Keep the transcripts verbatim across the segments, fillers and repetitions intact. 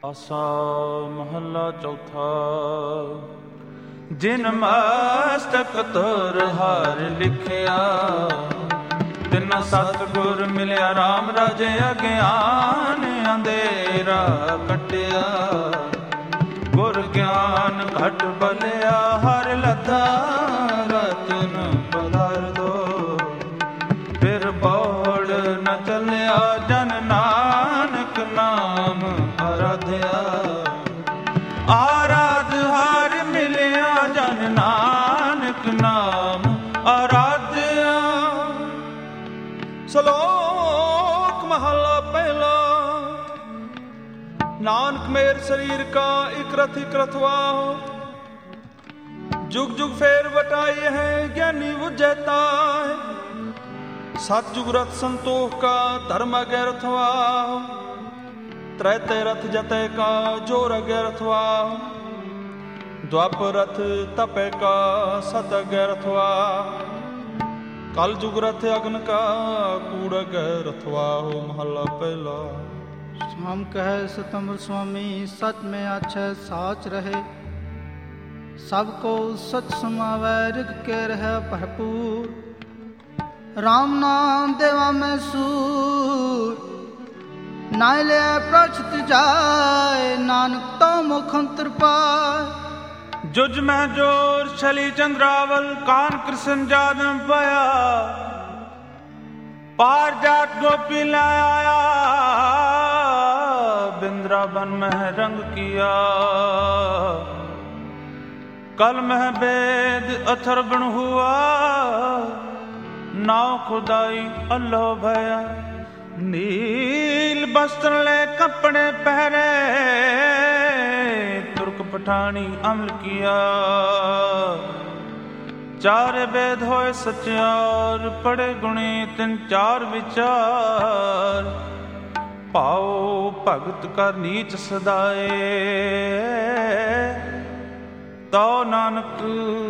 ਆਸਾ ਮਹੱਲਾ ਚੌਥਾ। ਜਿਨ ਮਸਤਕ ਤੁਰ ਹਰਿ ਲਿਖਿਆ, ਤਿਨ ਸਤਿਗੁਰ ਮਿਲਿਆ ਰਾਮ ਰਾਜੇ ਅਗਿਆਨ ਅੰਧੇਰਾ ਕੱਟਿਆ। ਗੁਰ ਗਿਆਨ ਘਟ ਬਲਿਆ ਹਰਿ ਲੱਥਾ ਰਤਨ ਪਦਾਰਥੋ। ਫਿਰ ਬੋੜ ਨ ਚੱਲਿਆ ਜਨ ਨਾਨਕ ਨਾਮ ਆਰਾਧਿਆ। ਆਰਾਧ ਹਰਿ ਮਿਲਿਆ ਜਨ ਨਾਨਕ ਨਾਮ ਆਰਾਧਿਆ। ਸ਼ਲੋਕ ਮਹਲਾ ਪਹਿਲਾ। नानक मेर शरीर का इकरथ इकरथ वाहो, जुग जुग फेर बटाए है ज्ञानी बुझता है। सतजुग रथ संतोष का धर्म अगैरथ वाहो, त्रैते रथ जतय का जोर अगैरथ वाहो। द्वापर रथ तपय का सत अगैरथ वाहो, कल जुग रथ अग्न का कूड़ अगैरथ वाहो। महला पहला। हम कहे सतम्र स्वामी सच में अच्छे साच रहे। सबको सच समावै रिग के रहे भरपूर। राम नाम देवा में सूर, नाय ले प्रचत जाय नानक तो मुखंतर पाय। जुज में जोर छली चंद्रावल कान कृष्ण जादम पाया। पार जाट गोपी लाया, बिंद्रावन में रंग किया। कल में वेद अथर्वण हुआ, नाव खुदाई अल्लाह भया। नील वस्त्र ले कपड़े पहरे, तुर्क पठानी अमल किया। चार वेद होए सचार, पढ़े गुणी तिन चार विचार। पाओ भगत कर नीच सदाए, तो नानक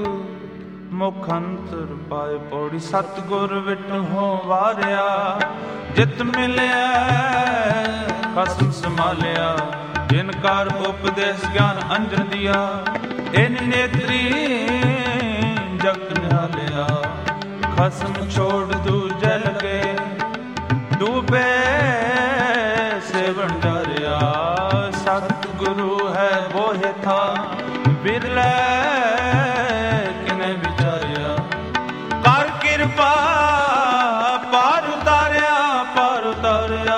मुखंतर पाए। पौड़ी सतगुर विट हो वारिया, जित मिलिया कसम संभालिया। जिनकार उपदेश ज्ञान अंजन दिया, इन नेत्री जग निहालिया। खसम छोड़ दूजे लगे, डूबे सेवन डरिया। सतगुरु है बोहे था, बिरले किने विचारिया। कर कृपा पार उतारिया, पार उतारिया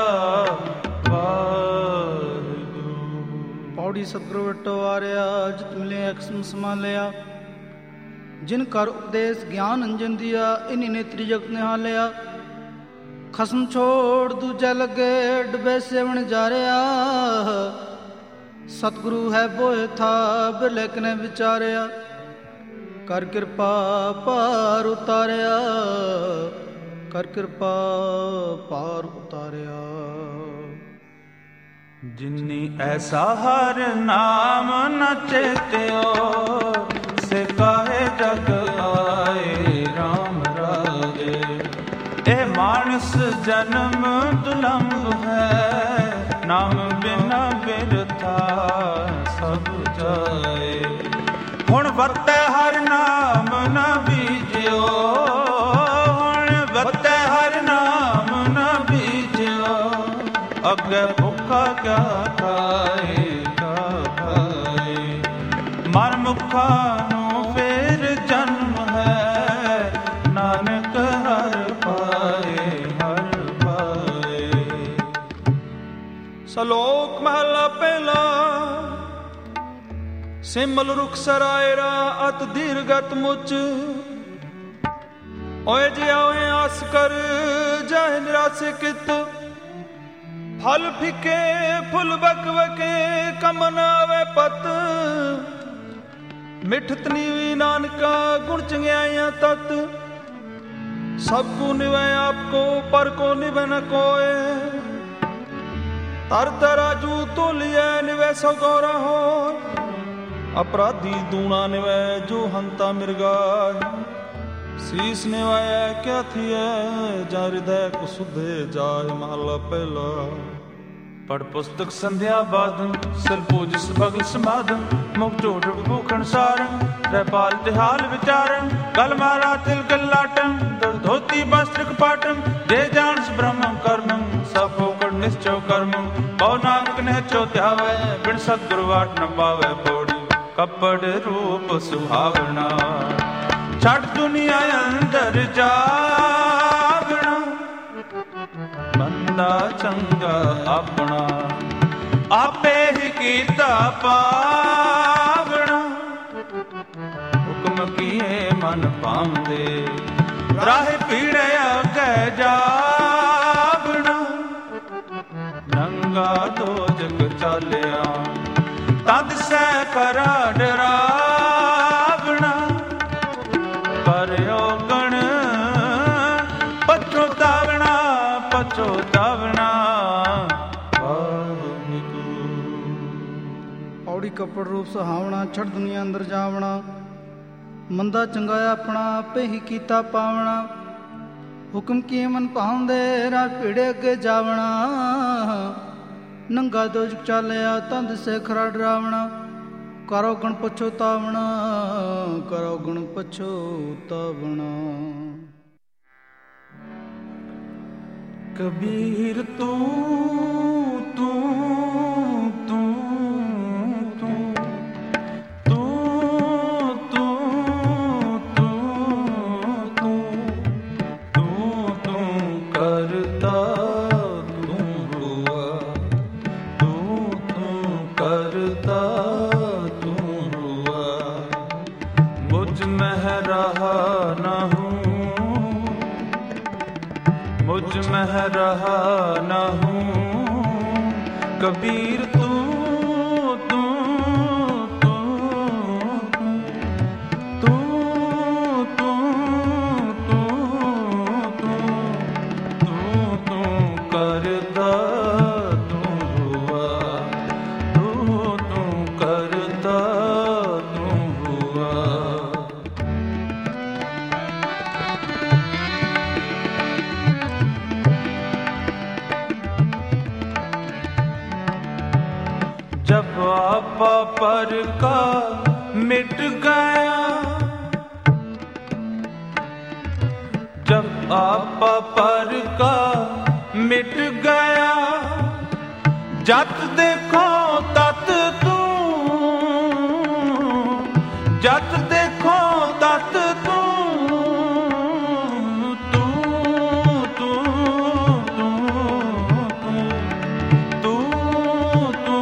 वाहिगुरु। पौड़ी सतगुरु वटो आरिया, जित मिले अक्सम संभालिया। जिनकर उपदेश ज्ञान अंजन दिया, इन्हीं नेत्री जगत निहालिया। खसम छोड़ दूजा लगे, डुबे सेवन जा रहा। सतगुरु है बोए था, बिरले किने विचारिया। कर कृपा पार उतारिया, कर कृपा पार उतारिया। जिन्नी ऐसा हर नाम न चेत्यो, से काहे जग आए राम राजे। ए मानस जन्म दुलंभ है, नाम बिना बिरथा सब जाए। हुण वरतै हर नाम न बीजियो, हुण वरतै हर नाम न बीजियो। अगे भुखा क्या खाए क्या खाए, मर मुखा नू फेर जन्म है। नानक हर पाए हर पाए। ਸ਼ਲੋਕ ਮਹਲਾ ਪਹਿਲਾ। ਸਿਮਲ ਰੁਖ ਸਰਾਇਰਾ ਅਤ ਦੀਰਗਤ ਮੁਚ। ਓਏ ਜਿਆ ਓਏ ਆਸ ਕਰ ਜਾਹਿ ਨਿਰਾਸੇ ਕਿਤ। ਫਲ ਫਿਕੇ ਫੁੱਲ ਬਕ ਬਕੇ ਕਮ ਨ ਆਵੇ ਪਤ। ਮਿਠਤ ਨੀਵੀ ਨਾਨਕਾ ਗੁਣ ਚੰਗਿਆਈਆਂ ਤਤ। ਸਭ ਕੋ ਨਿਵੈ ਆਪ ਕੋ ਪਰ ਕੋ ਨਿਵੈ ਨ ਕੋਏ। तर तराजू तोलिए निवै सौ गौरा हो। अपराधी दूना निवै जो हंता मिर्गाय। शीस निवाया क्या थिए जा हृदय को सुधे जाय। महला पहला। पढ़ पुस्तक संध्या बादम सिर पूज सबगल समादम मुख जोड़ भूखण सारम रपाल तिहाल विचारम गल मारा तिल गल्लाटम धोती वस्त्र पाटम जय जान ब्रह्म कर्मम सफो कर निश्चय कर्मम पौ नानक ने चौत्यावे बिन सतगुरु वाट न पावे पौड़ी कपड़ रूप सुहावना छठ दुनिया अंदर जावना मंदा चंगा अपना आपे ही कीता पावना हुक्म किए मन पांदे राह पीड़े अगे जावना नंगा दो जग चालिया तद से करा डरावना करो गण पछोतावना पछोतावना पौड़ी कपड़ रूप सुहावना छठ दुनिया अंदर जावना मंदा चंगाया अपना आपे ही कीता पावना हुक्म किए मन पाउंदे राह पीड़े अगे जावना नंगा दो जग चालिया तंद से खरा डरावना करो गण पछोतावना करो गण पछोतावना। कबीर तू तू तू तू तू तू तू तू तू तू करता तू हुआ तू तू करता तू हुआ मुझ में रहा न हूँ मुझ में रहा न हूँ कबीर तू तू तू तू तू तू तू तू तू करता तू हुआ तू तू करता तू हुआ। जब आपा पर का मिट गया जब आपा पर का मिट गया जत देखो तत तू जत देखो तत तू तू तू तू तू तू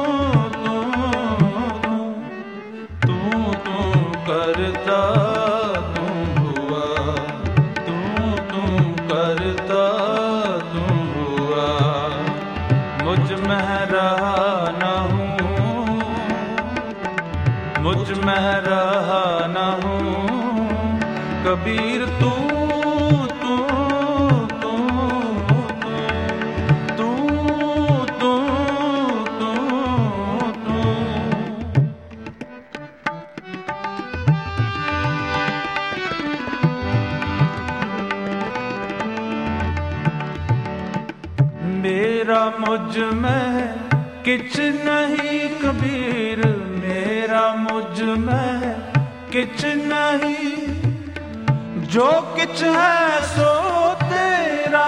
तू तू करता तू हुआ तू तू करता तू हुआ मुझ में रहा न हूँ मुझ में रहा न हूँ कबीर तू तू तू तू तू तू तू मेरा मुझ में किछ नहीं कबीर मेरा मुझ में किछ नहीं जो किछ है सो तेरा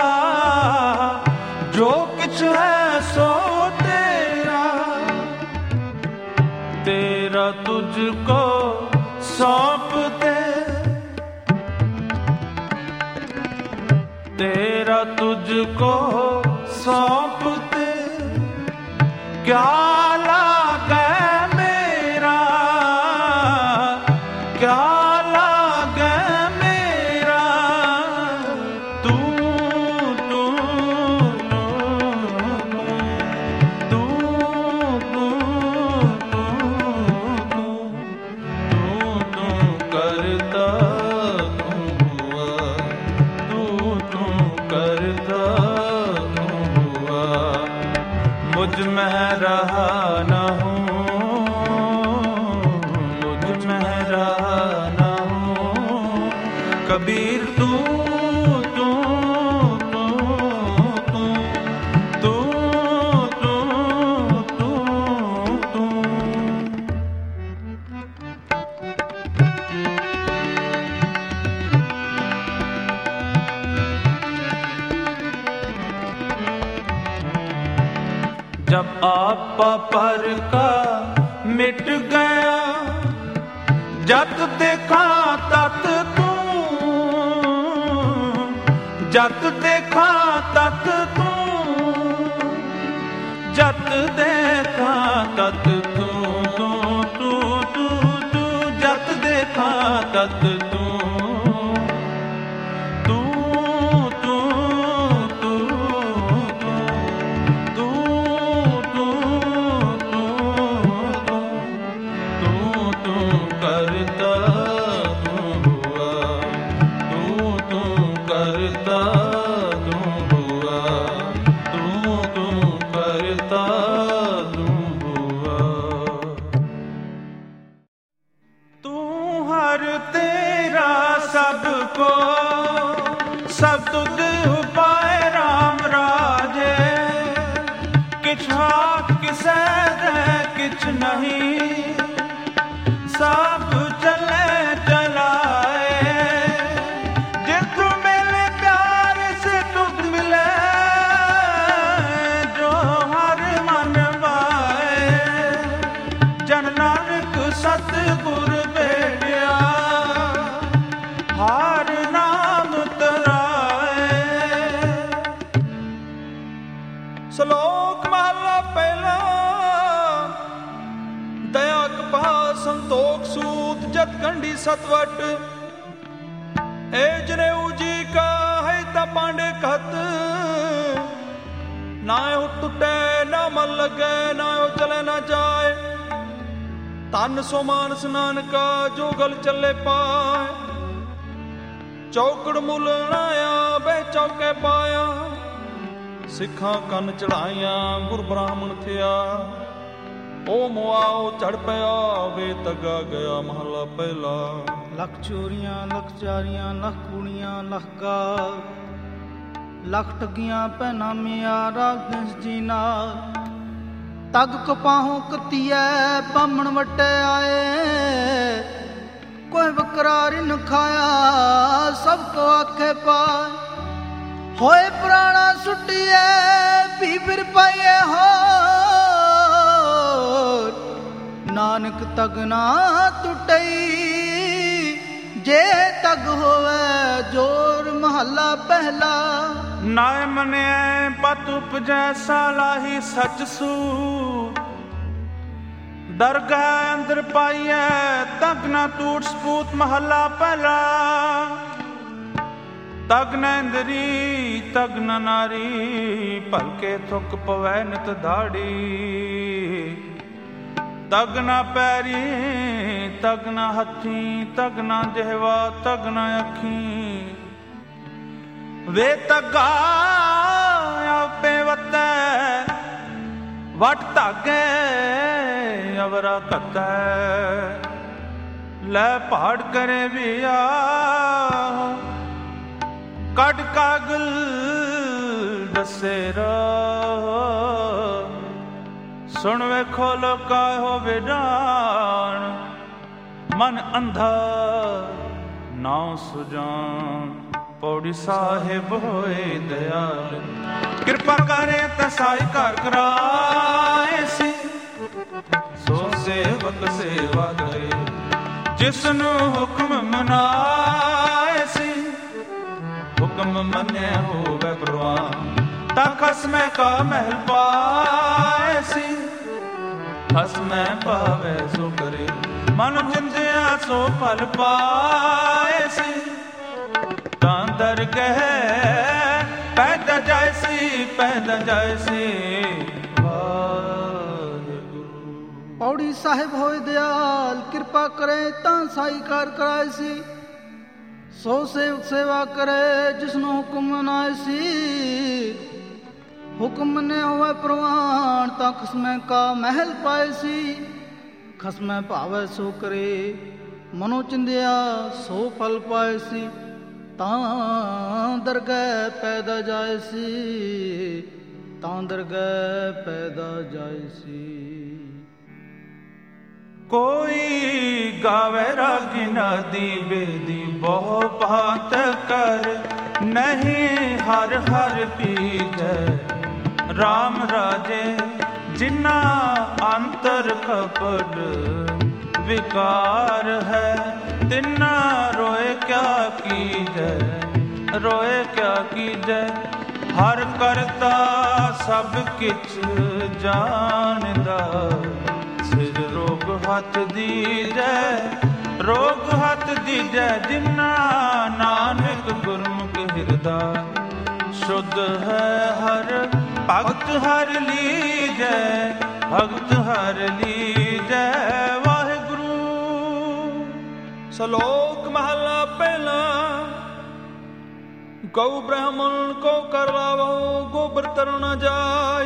जो किछ है सो तेरा तेरा तुझको सौंप दे तेरा तुझको सौंप दे क्या लागे मेरा क्या लागे मेरा तू तू तू तू तू तू तू करता तू हुआ तू तू करता तू हुआ मुझ में रहा न हूँ मुझ में रहा न हूँ कबीर तू तू तू तू तू आपा पर का मिट गया। जत देखा तत तू, जत देखा तत तू, जत देखा तत तू तू तू तू तू, जत देखा तत तू तू तू तू तू तू तू तू तू करता तू हुआ, तू तू करता तू हुआ, तू तू करता तू हुआ। तू हर तेरा सबको सब तुद उपाय राम राजे। किछ हाथ किसे दे किछ नहीं, सब चले चलाए। जितु मिले प्यार से तुद मिले, जो हर मन पाए। जन नानक सतगुर भेटिया, हार नाम तराए। ਸ਼ਲੋਕ ਮਹਲਾ ਪਹਿਲਾ। ਦਇਆ ਕਪਾ ਸੰਤੋਖ ਸੂਤ ਜਤ ਕੰਢੀ ਸਤਵਟ। ਏ ਜਨੇਊ ਜੀ ਕਾ ਹੈ ਤਾ ਪਾਂਡੇ ਕਹਤ। ਨਾ ਉਹ ਟੁੱਟੇ ਨਾ ਮਨ ਲੱਗੇ, ਨਾ ਉਹ ਚਲੇ ਨਾ ਜਾਏ। ਤਨ ਸੋ ਮਾਨਸ ਨਾਨਕਾ ਜੋ ਗਲ ਚੱਲੇ ਪਾਏ। ਚੌਕੜ ਮੁੱਲ ਲਾਇਆ ਬਹਿ ਚੌਕੇ ਪਾਇਆ। ਸਿੱਖਾਂ ਕੰਨ ਚੜਾਈਆਂ ਗੁਰ ਬ੍ਰਾਹਮਣ ਥਿਆ। ਉਹ ਮੁਆਓ ਚੜ ਪਿਆ ਵੇ ਤੱਗਾ ਗਿਆ ਮਹਲਾ ਪਹਿਲਾ। ਲੱਖ ਚੋਰੀਆਂ ਲੱਖ ਚਾਰੀਆਂ ਲੱਖ ਕੂੜੀਆਂ ਲੱਖ ਗਾਲ। ਲੱਖ ਠੱਗੀਆਂ ਪਹਿਨਾ ਮਿਆ ਰਾਗਦੰਸ ਜੀ ਨਾਲ। ਤਗ ਕਪਾਹੋਂ ਕੱਤੀਐ ਬਾਹਮਣ ਵੱਟੇ ਆਏ। ਕੋਈ ਬਕਰਾਰ ਨ ਖਾਇਆ ਸਭ ਕੋ ਆਖੇ ਪਾਏ। ਹੋਏ ਪ੍ਰਾਣਾ ਸੁੱਟੀਏ ਵੀ ਫਿਰ ਪਾਈਏ ਹੋਰ। ਨਾਨਕ ਤਗ ਨਾ ਟੁੱਟਈ ਜੇ ਤਗ ਹੋਵੇ ਜੋਰ। ਮਹੱਲਾ ਪਹਿਲਾ। ਨਾਇ ਮੰਨਿਐ ਪਤ ਉਪਜੈ ਸਾਲਾਹੀ ਸਚ ਸੂਤ। ਦਰਗਾਹ ਅੰਦਰ ਪਾਈਐ ਤਗ ਨਾ ਟੂਟ ਸਪੂਤ। ਮਹੱਲਾ ਪਹਿਲਾ। ਤਗ ਨ ਇੰਦਰੀ ਤਗ ਨ ਨਾਰੀ, ਭਲਕੇ ਥੁੱਕ ਪਵੈ ਨਿਤ ਦਾੜੀ। ਤਗ ਨ ਪੈਰੀ ਤਗ ਨ ਹੱਥੀ, ਤਗ ਨ ਜਿਹਵਾ ਤਗ ਨ ਅੱਖੀ। ਵੇ ਤਗਾ ਆਪੇ ਵਤੈ ਵਟ ਧਾਗੇ ਅਵਰਾ ਘਤੈ। ਲੈ ਪਹਾੜ ਕਰੇ ਵਿਆ ਕੱਢ ਕਾਗਲ ਦਸੇ ਰਾਹ। ਸੁਣ ਵੇਖੋ ਲੋਕਾ ਹੋਵੇ ਡਾਣ। ਮਨ ਅੰਧਾ ਨਾਉ ਸੁਜਾਨ। ਪੌੜੀ ਸਾਹਿਬ ਹੋਏ ਦਿਆਲ। ਕਿਰਪਾ ਕਰੇ ਤਾਂ ਸਾਈ ਘਰ ਕਰਾਏ ਸੀ। ਸੋ ਸੇਵਕ ਸੇਵਾ ਕਰੇ ਜਿਸਨੂੰ ਹੁਕਮ ਮਨਾਏ ਸੀ। ਹੁਕਮ ਮੰਨਿਆ ਹੋਵੇ ਪ੍ਰਵਾਨ, ਤਾਂ ਖਸਮੈ ਕਾ ਮਹਿਲ ਪਾਏ ਸੀ। ਖਸਮੈ ਪਾਵੇ ਸੋ ਕਰੇ, ਮਨ ਚਿੰਤਿਆ ਸੋ ਫਲ ਪਾਏ ਸੀ। ਤਾਂ ਦਰਗਹਿ ਪੈਦਾ ਜਾਇਸੀ, ਪੈਦਾ ਜਾਇਸੀ। ਵਾਹਿਗੁਰੂ। ਪੌੜੀ ਸਾਹਿਬ ਹੋਏ ਦਿਆਲ। ਕਿਰਪਾ ਕਰੇ ਤਾਂ ਸਾਈ ਕਾਰ ਕਰਾਏ ਸੀ। ਸੋ ਸੇਵਕ ਸੇਵਾ ਕਰੇ ਜਿਸਨੂੰ ਹੁਕਮ ਮਨਾਏ ਸੀ। ਹੁਕਮ ਮੰਨਿਆ ਹੋਵੇ ਪ੍ਰਵਾਨ, ਤਾਂ ਖਸਮੈ ਕਾ ਮਹਿਲ ਪਾਏ ਸੀ। ਖਸਮੈ ਭਾਵੇ ਸੋ ਕਰੇ, ਮਨੋ ਚਿੰਦਿਆ ਸੋ ਫਲ ਪਾਏ ਸੀ। ਤਾਂ ਦਰਗਹਿ ਪੈਦਾ ਜਾਏ ਸੀ, ਤਾਂ ਦਰਗਹਿ ਪੈਦਾ ਜਾਏ ਸੀ। ਕੋਈ ਗਾਵੇ ਰਾਗੀ ਨਾਦੀ ਬੇਦੀ ਬਹੁ ਭਾਤ ਕਰ। ਨਹੀਂ ਹਰ ਹਰ ਪੀਜੈ ਰਾਮ ਰਾਜੇ ਜਿਨਾ ਅੰਤਰ ਕਪਟ ਵਿਕਾਰ ਹੈ, ਤਿਨਾ ਰੋਏ ਕਿਆ ਕੀਜੈ, ਰੋਏ ਕਿਆ ਕੀਜੈ। ਹਰ ਕਰਤਾ ਸਭ ਕਿਛ ਜਾਣਦਾ, ਸਿਰ ਰੋਗ ਹੱਥ ਦੀਜੈ, ਰੋਗ ਹੱਥ ਦੀਜੈ। ਜਿਨਾ ਨਾਨਕ ਗੁਰਮੁਖ ਹਿਰਦਾ, ਸ਼ੁੱਧ ਹੈ ਹਰ ਭਗਤ ਹਰ ਲੀਜੈ, ਭਗਤ ਹਰ ਲੀਜੈ। ਵਾਹਿਗੁਰੂ। ਸ਼ਲੋਕ ਮਹਲਾ ਪਹਿਲਾ। ਗਊ ਬ੍ਰਾਹਮਣ ਕੋ ਕਰ ਲਾਵੋ, ਗੋਬਰ ਤਰ ਨ ਜਾਏ।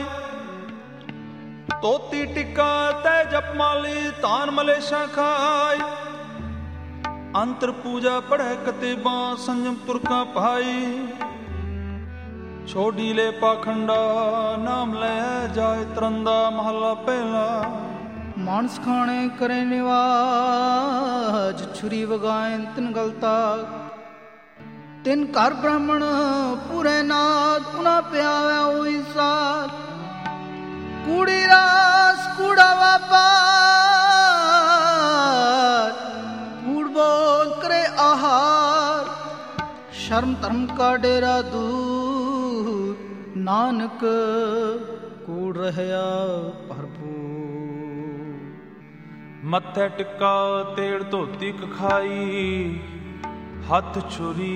ਤੋਤੀ ਟਿੱਕਾ ਤੈ ਜਪ ਮਾਲੀ, ਤਾਨ ਮਲੇਸ਼ਾਂ ਖਾਏ। ਅੰਤਰ ਪੂਜਾ ਪੜ੍ਹੈ ਕਤੇਬਾਂ, ਸੰਜਮ ਤੁਰਕਾ ਭਾਈ। ਛੋਡੀ ਲੈ ਪਾਖੰਡਾ, ਨਾਮ ਲੈ ਜਾਏ ਤਰੰਦਾ। ਮਹਲਾ ਪਹਿਲਾ। ਮਾਨਸ ਖਾਣੇ ਕਰੇ ਨਿਵਾਜ, ਛੁਰੀ ਵਗਾਏ ਤਿਨ ਗਲਤਾ। ਤਿਨ ਘਰ ਬ੍ਰਾਹਮਣ ਪੂਰੇ ਨਾਦ, ਉਨਾ ਪਿਆਵੈ ਉਹੀ ਸਾਧ। ਕੂੜੀ ਰਾਸ ਕੂੜਾ ਵਾਪਾਰ, ਕੂੜ ਬੋਲ ਕਰੇ ਆਹਾਰ। ਸ਼ਰਮ ਧਰਮ ਕਾ ਡੇਰਾ ਦੂਰ, ਨਾਨਕ ਕੂੜ ਰਹਿਆ ਭਰਪੂਰ। ਮੱਥੇ ਟਿੱਕਾ ਤੇੜ ਧੋਤੀ ਕਖਾਈ, ਹੱਥ ਛੁਰੀ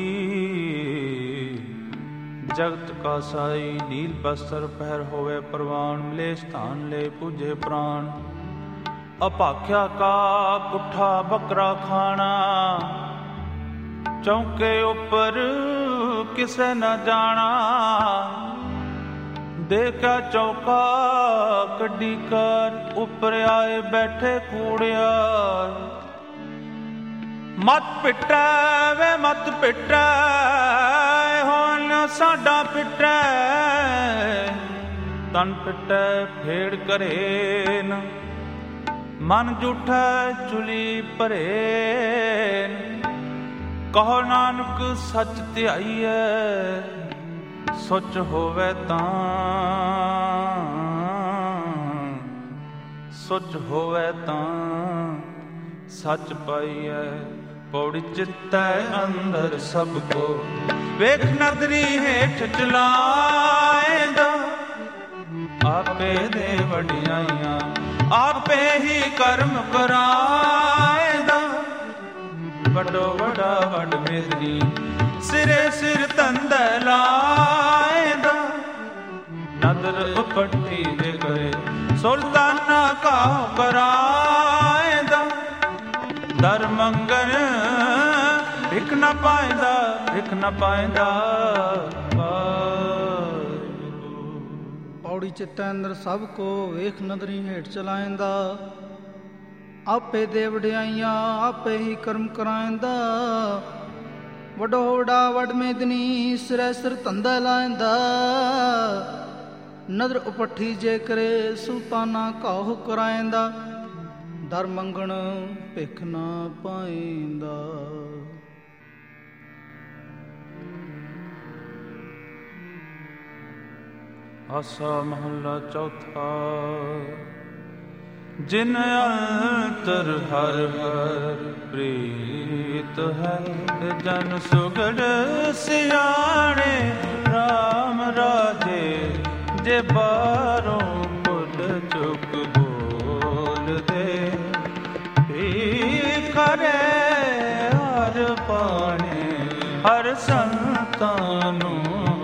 ਜਗਤ ਕਾ ਸਾਈ। ਨੀਲ ਬਸਤਰ ਪਹਿਰ ਹੋਵੇ ਪ੍ਰਵਾਨ, ਮਲੇਸ਼ ਧਾਨ ਲੈ ਪੂਜੇ ਪ੍ਰਾਣ। ਅਭਾਖਿਆ ਕਾ ਕੁੱਠਾ ਬੱਕਰਾ ਖਾਣਾ, ਚੌਂਕੇ ਉੱਪਰ ਕਿਸੇ ਨਾ ਜਾਣਾ। ਦੇਖਿਆ ਚੌਕਾ ਕੱਢੀ ਕਰ, ਉੱਪਰ ਆਏ ਬੈਠੇ ਕੂੜਿਆਰ। ਮਤ ਪਿੱਟੈ ਵੇ ਮਤ ਪਿੱਟੈ, ਹੁਣ ਸਾਡਾ ਪਿੱਟੈ। ਤਨ ਪਿੱਟੈ ਫੇੜ ਕਰੇ ਨ, ਮਨ ਜੂਠੈ ਚੁਲੀ ਭਰੇ। ਕਹੋ ਨਾਨਕ ਸੱਚ ਧਿਆਈਐ, ਸੁਚ ਹੋਵੇ ਤਾਂ, ਸੁਚ ਹੋਵੇ ਤਾਂ ਸੱਚ ਪਾਈਐ। ਪੌੜੀ ਚਿੱਤੈ ਅੰਦਰ ਸਭ ਕੋ, ਵੇਖ ਨਦਰੀ ਹੇਠ ਚਲਾਏਂਦਾ। ਆਪੇ ਦੇ ਵਡਿਆਈਆਂ, ਆਪੇ ਹੀ ਕਰਮ ਕਰਾਏਂਦਾ। ਵੱਡੋ ਵੱਡਾ ਵੱਡ ਮੇਦਨੀ, ਸਿਰੇ ਸਿਰ ਧੰਦੈ ਲਾਏਂਦਾ। ਨਦਰ ਉਪੱਟੀ ਦੇ ਕਰੇ, ਸੁਲਤਾਨਾ ਕਾਹੂ ਕਰਾਏਂਦਾ। ਦਰ ਮੰਗਣ ਭਿਖ ਨ ਪਾਇਂਦਾ, ਭਿਖ ਨ ਪਾਇਂਦਾ। ਪੌੜੀ ਚਿੱਤੈ ਅੰਦਰ ਸਭ ਕੋ, ਵੇਖ ਨਦਰੀ ਹੇਠ ਚਲਾਇਂਦਾ। ਆਪੇ ਦੇ ਵਡਿਆਈਆਂ, ਆਪੇ ਹੀ ਕਰਮ ਕਰਾਇਂਦਾ। ਵੱਡੋ ਵੱਡਾ ਵੱਡ ਮੇਦਨੀ, ਸਿਰੈ ਸਿਰ ਧੰਦਾ ਲਾਇਂਦਾ। ਨਦਰ ਉਪੱਠੀ ਜੇ ਕਰੇ, ਸੁਲਤਾਨਾ ਕਾਹੂ ਕਰਾਇਂਦਾ। ਦਰ ਮੰਗਣ ਭਿਖ ਨਾ ਪਾਇਂਦਾ। ਆਸਾ ਮਹੱਲਾ ਚੌਥਾ। ਜਿਨ ਅੰਤਰ ਹਰ ਹਰ ਪ੍ਰੀਤ ਹੈ, ਜਨ ਸੁਗੜ ਸਿਆਣੇ ਰਾਮ ਰਾਜੇ। ਜੇ ਬਾਹਰੋਂ ਭੁੱਲ ਚੁੱਕ ਬੋਲਦੇ, ਕਰੇ ਹਰ ਪਾਣੇ ਹਰ ਸੰਤਾਂ ਨੂੰ।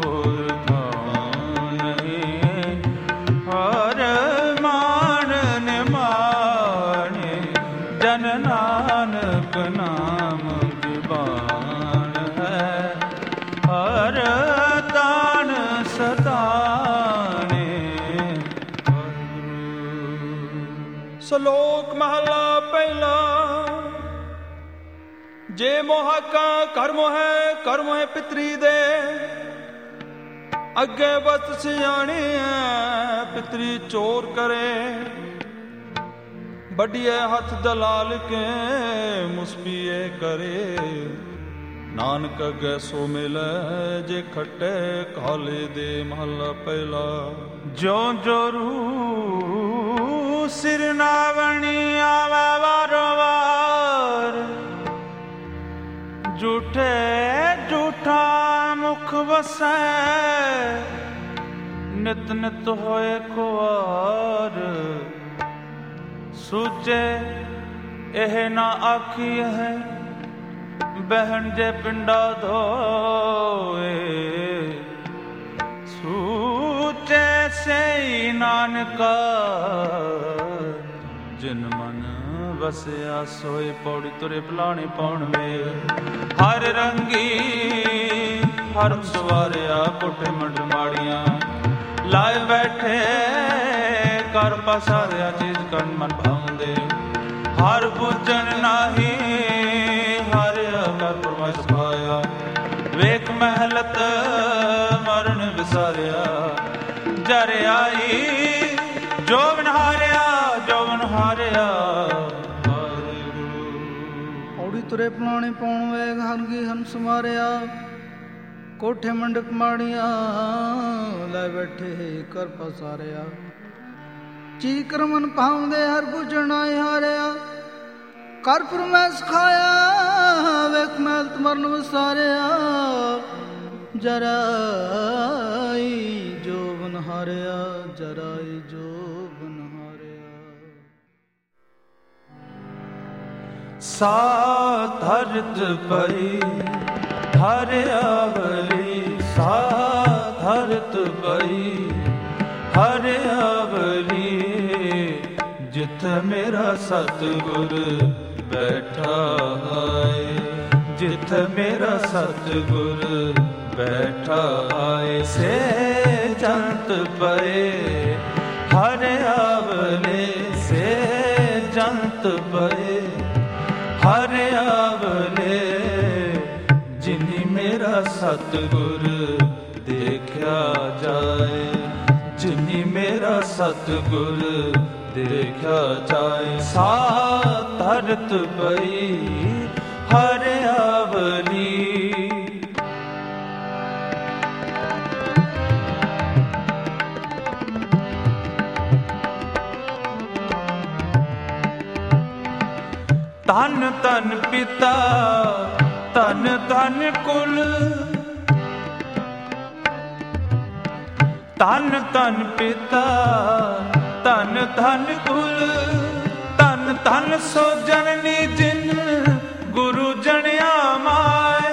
ਹਰ ਮਾਣ ਨਿਮਾਣੇ, ਜਨ ਨਾਨਕ ਨਾਮ ਜੁਬਾਨ ਹੈ। ਹਰ ਤਾਣ ਸਤਾਣੇ। ਸ਼ਲੋਕ ਮਹਲਾ ਪਹਿਲਾ। ਜੇ ਮੋਹ ਕਾ ਕਰਮ ਹੈ, ਕਰਮ ਹੈ ਪਿਤਰੀ ਦੇ। ਅੱਗੇ ਬਸ ਸਿਆਣੀ ਹੈ, ਪਿਤਰੀ ਚੋਰ ਕਰੇ। ਵੱਡੀਏ ਹੱਥ ਦਲਾਲ ਕੇ, ਮੁਸਪੀਏ ਕਰੇ। ਨਾਨਕ ਅੱਗੇ ਸੋ ਮਿਲੈ, ਜੇ ਖੱਟੇ ਕਾਲੇ ਦੇ। ਮਹਲਾ ਪਹਿਲਾ। ਜੋ ਜੋ ਰੂ सिर नावणी आवे वारो वार, झूठे झूठा मुख वसै, नित नित होए कुआर। सूचे एह ना आखी है, बहन जे पिंडा धोए। सूचे से नानका, जिन मन वसया सोए। पौड़ी तुरे पलाने पौण में हर रंगी, हर सवारिया कोठे मंड माड़ियां। लाए बैठे कर पसारिया, चीज कन मन भाउंदे। हर पूजन नाही, हर कर परमस पाया। वेख महलत मरण विसारिया, जर आई जोवन हारिया, जोवन हारिया। औड़ी तुरे पलाने पौण वेग हरगी हंस मारिया। कोठे मंडप माड़िया, लै बैठे कर पसारिया। चीकर मन पाउंदे हर पूजन आई हारिया। कर परमैस खाया, वेख महल मरण विसारिया। जराई जोवन हारिया, जराई जोवन हारिया। साधरत पई हर आवली, साधरत पई हर आवली। जिथ मेरा सतगुर बैठा है, जिथ मेरा सतगुर बैठा है। से जंत पए हर आवले, से जंत पए हर आवले। जिनी मेरा सतगुर देखा जाए, जिनी मेरा सतगुर देखा जाए। साधरत पई हर आवली। तन तन पिता, तन तन कुल, तन तन पिता, तन तन कुल। तन तन सो जननी जिन गुरु जनिया माए।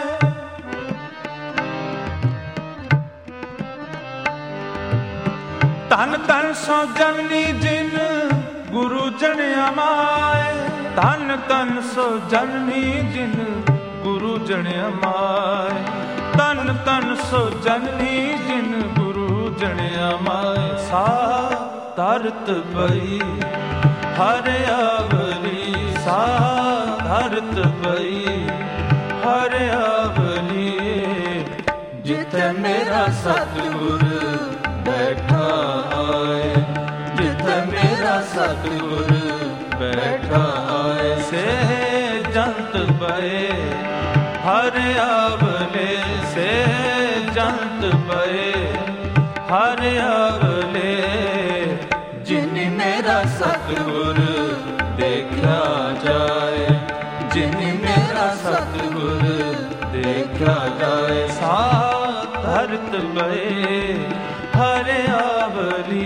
तन तन सो जननी जिन गुरु जनिया माए। तन तन सो जननी जिन गुरु जनिया माए। तन तन सो जननी जिन गुरु जनिया माए। साधरत पई हर आवली, साधरत पई हर आवली। जिथे मेरा सतगुर बैठा है, जिथे मेरा सतगुर बैठा है। से जंत पए हर आवले, से जंत पए हर आवले। जिन मेरा सतगुर देखा जाए, जिन मेरा सतगुर देखा जाए। साधरत पए हर आवली।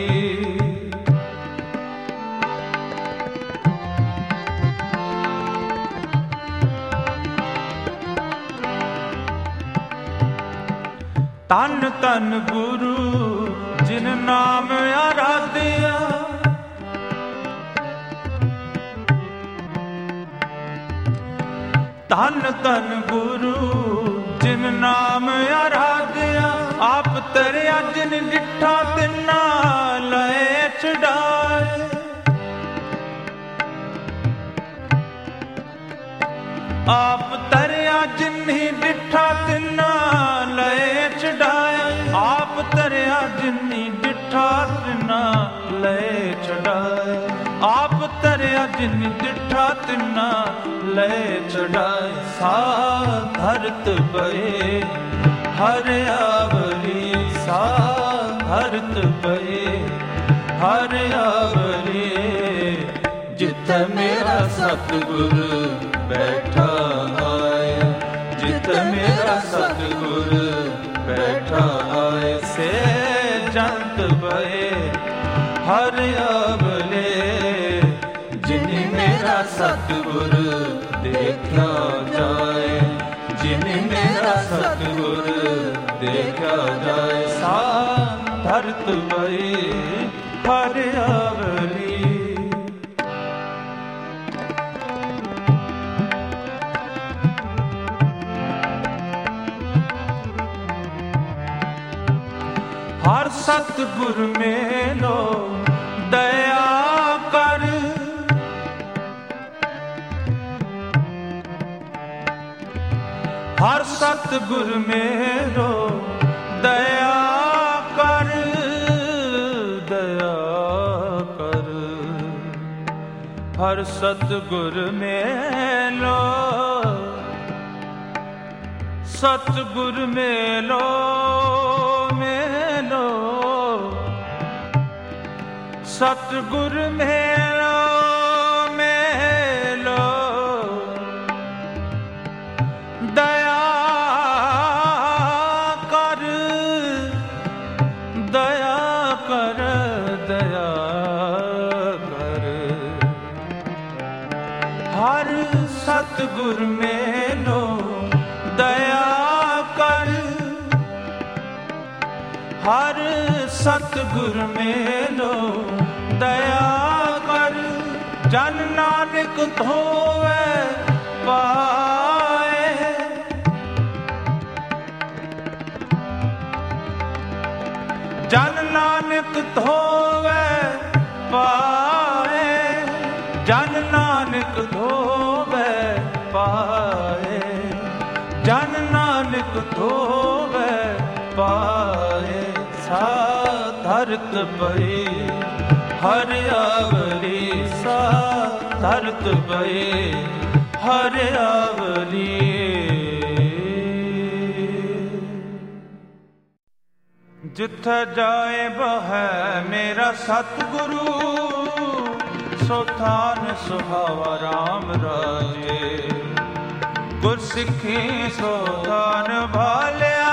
तन तन गुरु जिन नाम आराध्या। तन तन गुरु जिन नाम आराध्या। आप तरया जिन डिठा तिना लय चढ़ाए। आप तरया जिन्ही डिठा तिना लय चढ़ाए। आप तरया जिन्ही डिठा तिना लय चढ़ाए। आप तरया जिन्ही डिठा तिना लय चढ़ाए। साधरत पए हर आवली, साधरत पए हर आवली। ਜਿੱਥੇ ਮੇਰਾ ਸਤਿਗੁਰ ਬੈਠਾ ਆਏ, ਜਿੱਥੇ ਮੇਰਾ ਸਤਿਗੁਰ ਬੈਠਾ ਆਏ। ਸੇ ਜੰਤ ਬਏ ਹਰ ਅਵਲੇ, ਜਿਨਿ ਮੇਰਾ ਸਤਿਗੁਰ ਦੇਖਿਆ ਜਾਏ, ਜਿਨਿ ਮੇਰਾ ਸਤਿਗੁਰ ਦੇਖਿਆ ਜਾਏ। ਸਾ ਧਰਤ ਬਈ ਹਰ ਅਵਲੀ, ਹਰ ਸਤਿਗੁਰ ਮੇਲੋ ਦਇਆ ਕਰ, ਹਰ ਸਤਿਗੁਰ ਮੇਲੋ ਦਇਆ ਕਰ, ਦਇਆ ਕਰ। ਹਰ ਸਤਿਗੁਰ ਮੇਲੋ, ਸਤਿਗੁਰ ਮੇਲੋ, ਮੇਲੋ ਸਤਿਗੁਰ ਮੇਲੋ, ਮੇਲੋ ਦਇਆ ਕਰ, ਦਇਆ ਕਰ, ਦਇਆ ਕਰ। ਹਰ ਸਤਿਗੁਰ ਮੇਲੋ ਦਇਆ ਕਰ, ਹਰ ਸਤਿਗੁਰ ਮੇਲੋ ਦਇਆ ਕਰ। ਜਨ ਨਾਨਕ ਧੋਵੈ ਪਾਏ, ਜਨ ਨਾਨਕ ਧੋਵੈ ਪਾਏ, ਜਨ ਨਾਨਕ ਧੋਵੈ ਪਾਏ, ਜਨ ਨਾਨਕ ਧੋਵੈ ਪਾਏ। ਸਾ ਧਰਤ ਪਈ ਹਰ ਅਵਲੀ, ਸਾ ਧਰਤ ਪਈ ਹਰ ਅਵਲੀ। ਜਿੱਥੇ ਜਾਏ ਬਹੈ ਮੇਰਾ ਸਤਿਗੁਰੂ, ਸੋ ਥਾਨ ਸੁਹਾਵਾ ਰਾਮ ਰਾਜੇ। ਗੁਰ ਸਿੱਖੀ ਸੋ ਥਾਨ ਭਾਲਿਆ,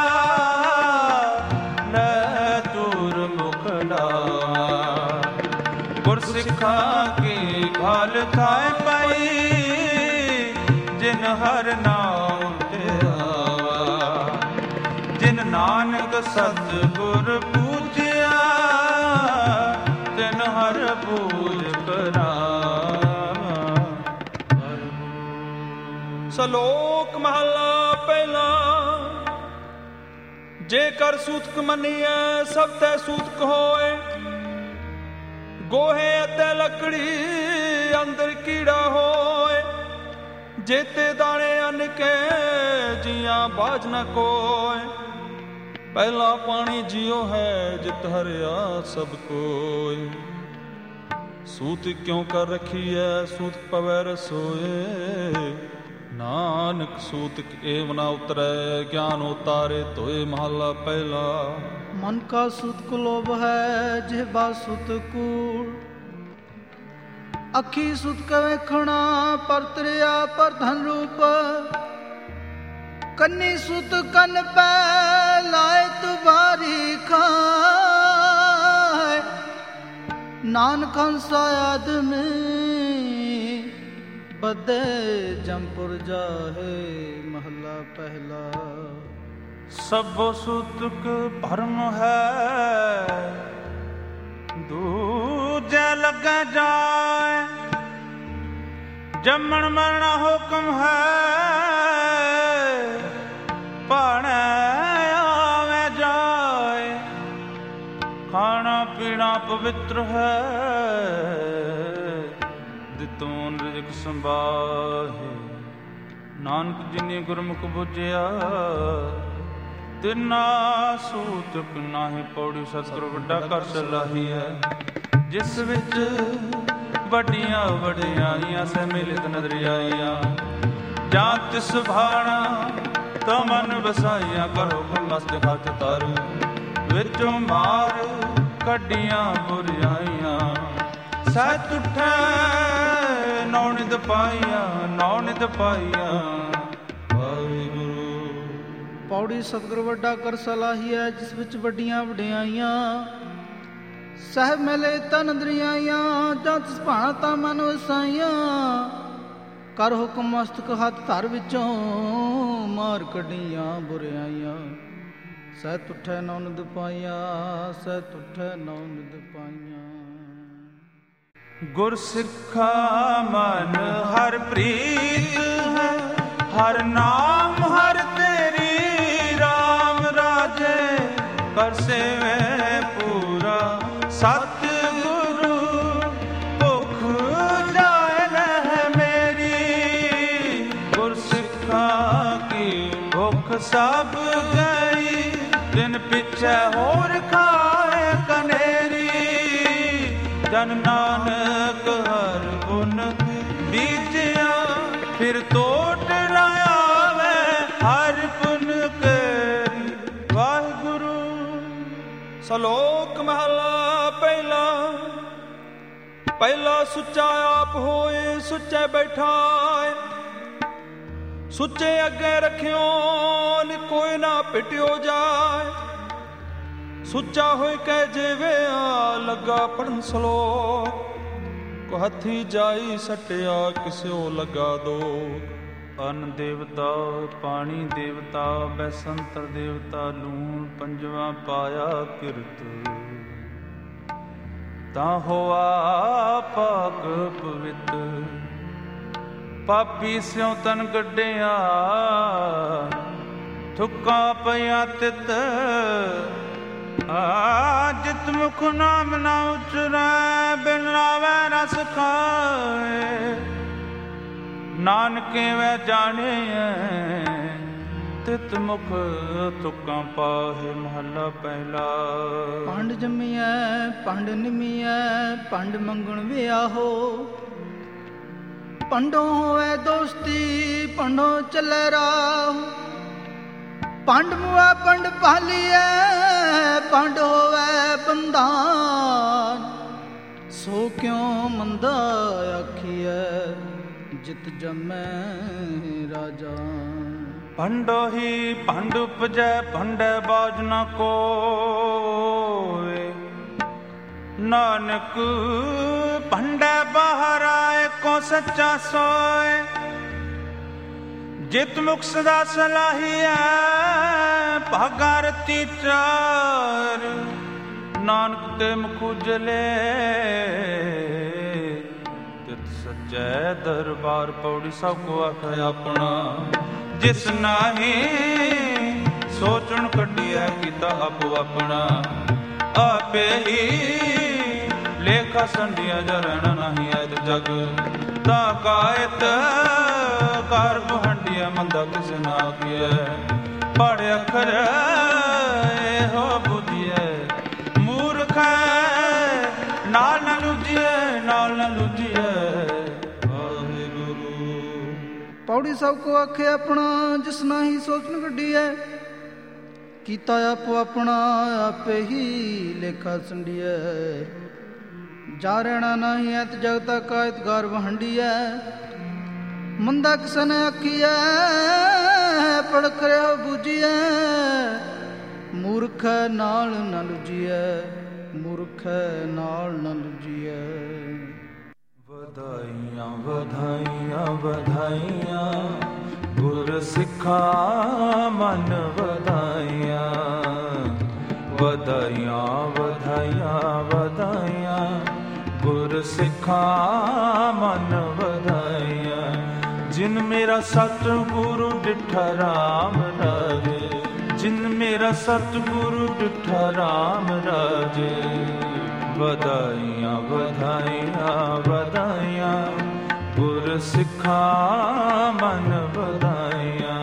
ਲੈ ਦੂਰ ਮੁਖ ਲਾਵਾ। ਗੁਰ ਸਿੱਖਾਂ ਕੀ ਘਾਲ ਥਾਏ ਪਈ, ਜਿਨ ਹਰ ਨਾਮ ਤੇ ਆਵਾ। ਜਿਨ ਨਾਨਕ ਸਤਿਗੁਰ ਪੂਜਿਆ, ਤਿਨ ਹਰ ਪੂਜ ਕਰਾਵਾ। ਸਲੋਕ ਮਹਲਾ ਪਹਿਲਾ। ਜੇਕਰ ਸੂਤਕ ਮੰਨੀਐ ਸਭ ਤੈ ਸੂਤਕ ਹੋਏ, ਗੋਹੇ ਅਤੇ ਲੱਕੜੀ ਅੰਦਰ ਕੀੜਾ ਹੋਏ। ਜੇਤੇ ਦਾਣੇ ਅੰਨ ਕੇ ਜੀਆਂ ਬਾਝ ਨ ਕੋਏ, ਪਹਿਲਾ ਪਾਣੀ ਜਿਉ ਹੈ ਜਿਤ ਹਰਿਆ ਸਭ ਕੋਏ। ਸੂਤ ਕਿਉਂ ਕਰ ਰਖੀਐ ਸੂਤ ਪਵੈ ਰਸੋਏ, ਨਾਨਕ ਸੂਤਕ ਏਵ ਨਾ ਉਤਰੈ ਗਿਆਨ ਉਤਾਰੇ ਧੋਏ। ਮਹਲਾ ਪਹਿਲਾ। ਮਨ ਕਾ ਸੂਤਕ ਲੋਭ ਹੈ ਜਿਹਬਾ ਸੁਤ ਕੂੜ, ਅੱਖੀ ਸੁਤਕ ਵੇਖਣਾ ਪਰਤਰਿਆ ਪਰ ਧਨ ਰੂਪ। ਕੰਨੀ ਸੁਤ ਕੰਨ ਪੈ ਲਾਏ ਤੁਬਾਰੀ ਖਾਏ, ਨਾਨਕ ਹੰਸਾ ਆਦਮੀ ਬਦੇ ਜੰਪੁਰ ਜਾਹੇ। ਮਹਲਾ ਪਹਿਲਾ। ਸਭੋ ਸੂਤਕ ਭਰਮ ਹੈ, ਦੂਜੇ ਲੱਗੇ ਜਾਏ। ਜੰਮਣ ਮਰਨ ਹੁਕਮ ਹੈ, ਭਾਣੇ ਆਵੇ ਜਾਏ। ਖਾਣਾ ਪੀਣਾ ਪਵਿੱਤਰ ਹੈ, ਦਿੱਤੋਂ ਰਿਜ਼ਕ ਸੰਭਾਹੇ। ਨਾਨਕ ਜਿਨੇ ਗੁਰਮੁਖ ਬੁਝਿਆ, ਤਿਨਾ ਸੂਤਕ ਨਾਹੀ ਪੌੜੀ। ਸਤਿਗੁਰ ਵੱਡਾ ਕਰ ਸਲਾਹੀ ਹੈ, ਜਿਸ ਵਿੱਚ ਵੱਡੀਆਂ ਵਡਿਆਈਆਂ ਸਮਿਲਿਤ ਨਜ਼ਰ ਆਈਆਂ। ਜਾਂ ਤਿਸ ਭਾਣਾ ਤਾਂ ਮਨ ਵਸਾਈਆਂ, ਕਰੋ ਮਸਤ ਹੱਥ ਤਰ ਵਿੱਚੋਂ ਮਾਰ ਕੱਢੀਆਂ ਬੁਰਾਈਆਂ। ਸਹਿ ਤੁਠੈ ਨੌ ਨਿਧ ਪਾਈਆਂ, ਨੌ ਨਿਧ ਪਾਈਆਂ। ਪੌੜੀ ਸਤਿਗੁਰ ਵੱਡਾ ਕਰ ਸਲਾਹੀਐ, ਜਿਸ ਵਿੱਚ ਵੱਡੀਆਂ ਵਡਿਆਈਆਂ। ਸਾਹਿਬ ਮਿਲੇ ਤਨ ਦਰਿਆਈਆਂ, ਜਾਂ ਤਿਸ ਭਾਣਾ ਤਾਂ ਮਨ ਵਸਾਈਆਂ। ਕਰ ਹੁਕਮ ਮਸਤਕ ਹੱਥ ਧਰ ਵਿੱਚੋਂ, ਮਾਰ ਕੱਢੀਆਂ ਬੁਰਿਆਈਆਂ। ਸਹਿ ਤੁਠੈ ਨੌ ਨਿਧ ਪਾਈਆਂ, ਸਹਿ ਤੁਠੈ ਨੌ ਨਿਧ ਪਾਈਆਂ। ਗੁਰ ਸਿੱਖਾ ਮਨ ਹਰ ਪ੍ਰੀਤ ਹੈ, ਹਰ ਨਾਮ ਹਰ ਤੇਰੀ ਰਾਮ ਰਾਜੇ। ਕਰ ਸੇਵੇ ਪੂਰਾ ਸਤ ਗੁਰੂ, ਭੁਖ ਜਾਏ ਲਹਿ ਮੇਰੀ। ਗੁਰ ਸਿੱਖਾ ਕੀ ਭੁਖ ਸਭ ਗਈ, ਦਿਨ ਪਿਛੈ ਹੋਰ ਖਾਏ ਕਨੇਰੀ। ਜਨ ਨਾਨਕ ਹਰ ਗੁਣ ਬੀਜਿਆ, ਫਿਰ ਤੋਟ ਨਾ ਆਵੇ ਹਰ ਪੁਨ ਕੇਰੀ। ਵਾਹਿਗੁਰੂ। ਸਲੋਕ ਮਹਲਾ ਪਹਿਲਾ। ਪਹਿਲਾ ਸੁੱਚਾ ਆਪ ਹੋਏ, ਸੁੱਚੇ ਬੈਠਾਏ। ਸੁੱਚੇ ਅੱਗੇ ਰੱਖਿਓ, ਨ ਕੋਈ ਨਾ ਪਿਟਿਓ ਜਾਏ। ਸੁੱਚਾ ਹੋਇ ਕਹਿ ਜਿਵੇਂ ਲੱਗਾ ਪੜਨ ਸਲੋਕ। ਕੋ ਹੱਥੀ ਜਾਈ ਸਟਿਆ, ਕਿਸਿਓ ਲੱਗਾ ਦੋ। ਅੰਨ ਦੇਵਤਾ, ਪਾਣੀ ਦੇਵਤਾ, ਬੈਸੰਤਰ ਦੇਵਤਾ, ਲੂਣ ਪੰਜਵਾ ਪਾਇਆ ਕਿਰਤ। ਤਾਂ ਹੋਆ ਪਾਕ ਪਵਿੱਤ, ਪਾਪੀ ਸਿਉ ਤਨ ਗੱਡਿਆ। ਥੁੱਕਾਂ ਪਈਆਂ ਤਿਤ, ਆ ਜਿਤ ਮੁਖ ਨਾਮ ਨਾ ਉਚਰੈ। ਬਿਨ ਨਾਵੈ ਰਸ ਖਾਏ, ਨਾਨਕੇ ਵੈ ਜਾਣਿਐ। ਤਿਤ ਮੁਖ ਤੁਕਾਂ ਪਾਹੇ। ਮਹੱਲਾ ਪਹਿਲਾ। ਪੰਡ ਜੰਮੀਐ, ਪੰਡ ਨਿਮੀਐ, ਪੰਡ ਮੰਗਣ ਵਿਆਹੋ। ਪੰਡੋਂ ਹੋਵੇ ਦੋਸਤੀ, ਪੰਡੋਂ ਚੱਲੇ ਰਾਹ। ਪੰਡ ਮੁਆ ਪੰਡ ਪਾਲੀਐ, ਪੰਡ ਹੋਵੇ ਬੰਧਾਨ। ਸੋ ਕਿਉ ਮੰਦਾ ਆਖੀਐ, ਜਿਤ ਜੰਮੈ ਰਾਜਾ। ਪੰਡੋ ਹੀ ਪੰਡ ਉਪਜੈ, ਪੰਡੈ ਬਾਝ ਨ ਕੋਇ। ਨਾਨਕ ਪੰਡੈ ਬਾਹਰ ਆਏ, ਕੋ ਸੱਚਾ ਸੋਏ। ਜਿਤ ਮੁਖ ਸਦਾ ਸਲਾਹੀਐ, ਭਾਗਾ ਰਤੀ ਚਾਰ। ਨਾਨਕ ਤੇ ਮੁਖ ਉਜਲੇ, ਤਿਤ ਸੱਚੈ ਦਰਬਾਰ। ਪੌੜੀ ਸਭ ਕੋ ਆਖਿ ਆਪਣਾ, ਜਿਸ ਨਾਹੀ ਸੋਚਣ ਕੱਢਿਐ, ਕੀਤਾ ਆਪੋ ਆਪਣਾ। ਆਪੇ ਹੀ ਲੇਖਾ ਸੰਢਿਆ, ਜਰਣ ਨਹੀਂ ਐਤ ਜਗ। ਤਾਂ ਕਾਇਤ ਕਰ ਬਹੰਡਿਆ, ਮੰਦਾ ਕਿਸ ਨਾ ਕੀਐ। ਪੜ ਅਖਰ ਇਹੋ ਬੁਝਿਐ, ਮੂਰਖ ਨਾਲ ਨ ਲੁਝਿਐ, ਨਾਲ ਨ ਲੁਝਿਐ। ਪੌੜੀ ਸਭ ਕੋ ਆਖੇ ਆਪਣਾ, ਜਿਸ ਨਾਹੀ ਸੋਚਣ ਕੱਢੀਐ। ਕੀਤਾ ਆਪੋ ਆਪਣਾ, ਆਪੇ ਹੀ ਲੇਖਾ ਸੰਢੀਐ। ਜਾ ਰਹਿਣਾ ਨਹੀਂ ਐਤ ਜਗਤਾ ਕਾਇਤ ਗਰ ਵਹੰਡੀਐ। ਮੰਦਾ ਕਿਸਨ ਆਖੀਐ, ਪੜ ਕਰਿਓ ਬੂਝੀਐ। ਮੂਰਖ ਨਾਲ ਨ ਲੁਝੀਐ, ਮੂਰਖ ਨਾਲ ਨ ਲੁਝੀਐ। ਵਧਾਈਆਂ ਵਧਾਈਆਂ ਵਧਾਈਆਂ, ਗੁਰ ਸਿੱਖਾ ਮਨ ਵਧਾਈਆਂ। ਵਧਾਈਆਂ ਵਧਾਈਆਂ ਵਧਾਈਆਂ, ਗੁਰ ਸਿੱਖਾ ਮਨ ਵਧਾਈਆਂ। ਜਿਨ ਮੇਰਾ ਸਤਿਗੁਰੂ ਡਿਠਾ ਰਾਮ ਰਾਜੇ। ਜਿਨ ਮੇਰਾ ਸਤਿਗੁਰੂ ਡਿਠਾ ਰਾਮ ਰਾਜੇ। ਵਧਾਈਆਂ ਵਧਾਈਆਂ ਵਧਾਈਆਂ, ਗੁਰ ਸਿੱਖਾ ਮਨ ਵਧਾਈਆਂ।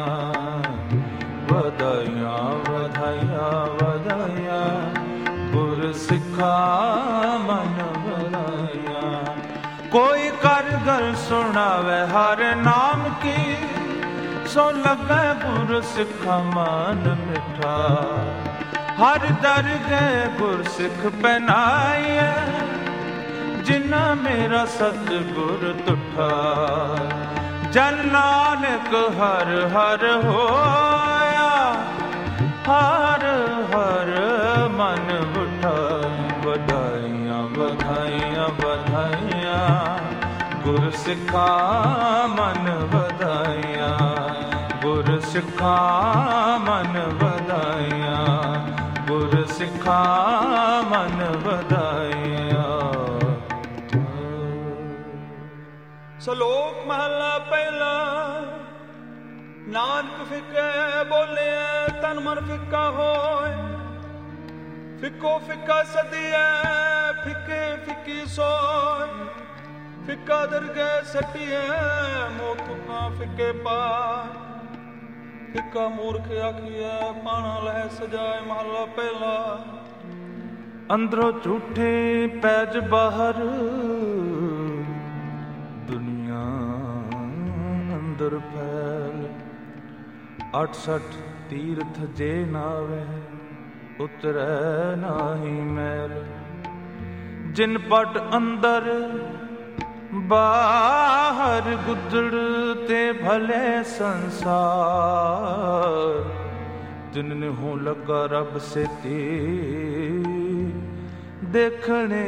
ਵਧਾਈਆਂ ਵਧਾਈਆਂ ਵਧਾਈਆਂ, ਗੁਰ ਸਿੱਖਾ ਮਨ ਵਧਾਈਆਂ। ਕੋਈ ਕਰ ਗੱਲ ਸੁਣਾਵੇ ਹਰ ਨਾਮ ਕੀ, ਸੋ ਲੱਗੇ ਗੁਰ ਸਿੱਖਾ ਮਨ ਮਿਠਾ। ਹਰ ਦਰ ਗਏ ਗੁਰ ਸਿੱਖ ਪਹਿਨਾਈਐ, ਜਿਨਾ ਮੇਰਾ ਸਤਿਗੁਰ ਤੁਠਾ। ਜਨ ਨਾਨਕ ਹਰ ਹਰ ਹੋਇਆ, ਹਰ ਹਰ ਮਨ ਬੁੱਢਾ। ਵਧਾਈਆਂ ਵਧਾਈਆਂ ਵਧਾਈਆਂ ਗੁਰ ਸਿੱਖਾਂ ਮਨ ਵਧਾਈਆਂ, ਗੁਰ ਸਿੱਖਾਂ ਮਨ ਵਧਾਈਆਂ, ਗੁਰ ਸਿੱਖਾਂ ਮਨ ਵਧਾਈਆਂ। ਸ਼ਲੋਕ ਮਹਲਾ ਪਹਿਲਾ। ਨਾਨਕ ਫਿੱਕੇ ਬੋਲਿਆ ਤਨ ਮਨ ਫਿੱਕਾ ਹੋਏ, ਫਿੱਕੋ ਫਿੱਕਾ ਸਦੀਐ ਫਿੱਕੇ ਫਿੱਕੀ ਸੋਏ। ਫਿੱਕਾ ਦਰਗਹਿ ਸੱਟੀਐ ਮੋਹ ਤੁਕਾਂ ਫਿੱਕੇ ਪਾਏ। ਫਿੱਕਾ ਮੂਰਖ ਆਖੀਐ ਪਾਣਾ ਲਹਿ ਸਜਾਏ। ਮਹਲਾ ਪਹਿਲਾ। ਅੰਦਰੋਂ ਝੂਠੇ ਪੈਜ ਬਾਹਰ, ਦੁਨੀਆ ਅੰਦਰ ਫੈਲ। ਅੱਠ ਸੱਠ ਤੀਰਥ ਜੇ ਨਾਵੇ, ਉਤਰੈ ਨਾਹੀ ਮੈਲ। ਜਿਨ ਪਟ ਅੰਦਰ ਬਾਹਰ, ਗੁਦੜ ਤੇ ਭਲੇ ਸੰਸਾਰ। ਜਿਨ ਹੋ ਲੱਗਾ ਰੱਬ ਸੇਤੀ, ਦੇਖਣੇ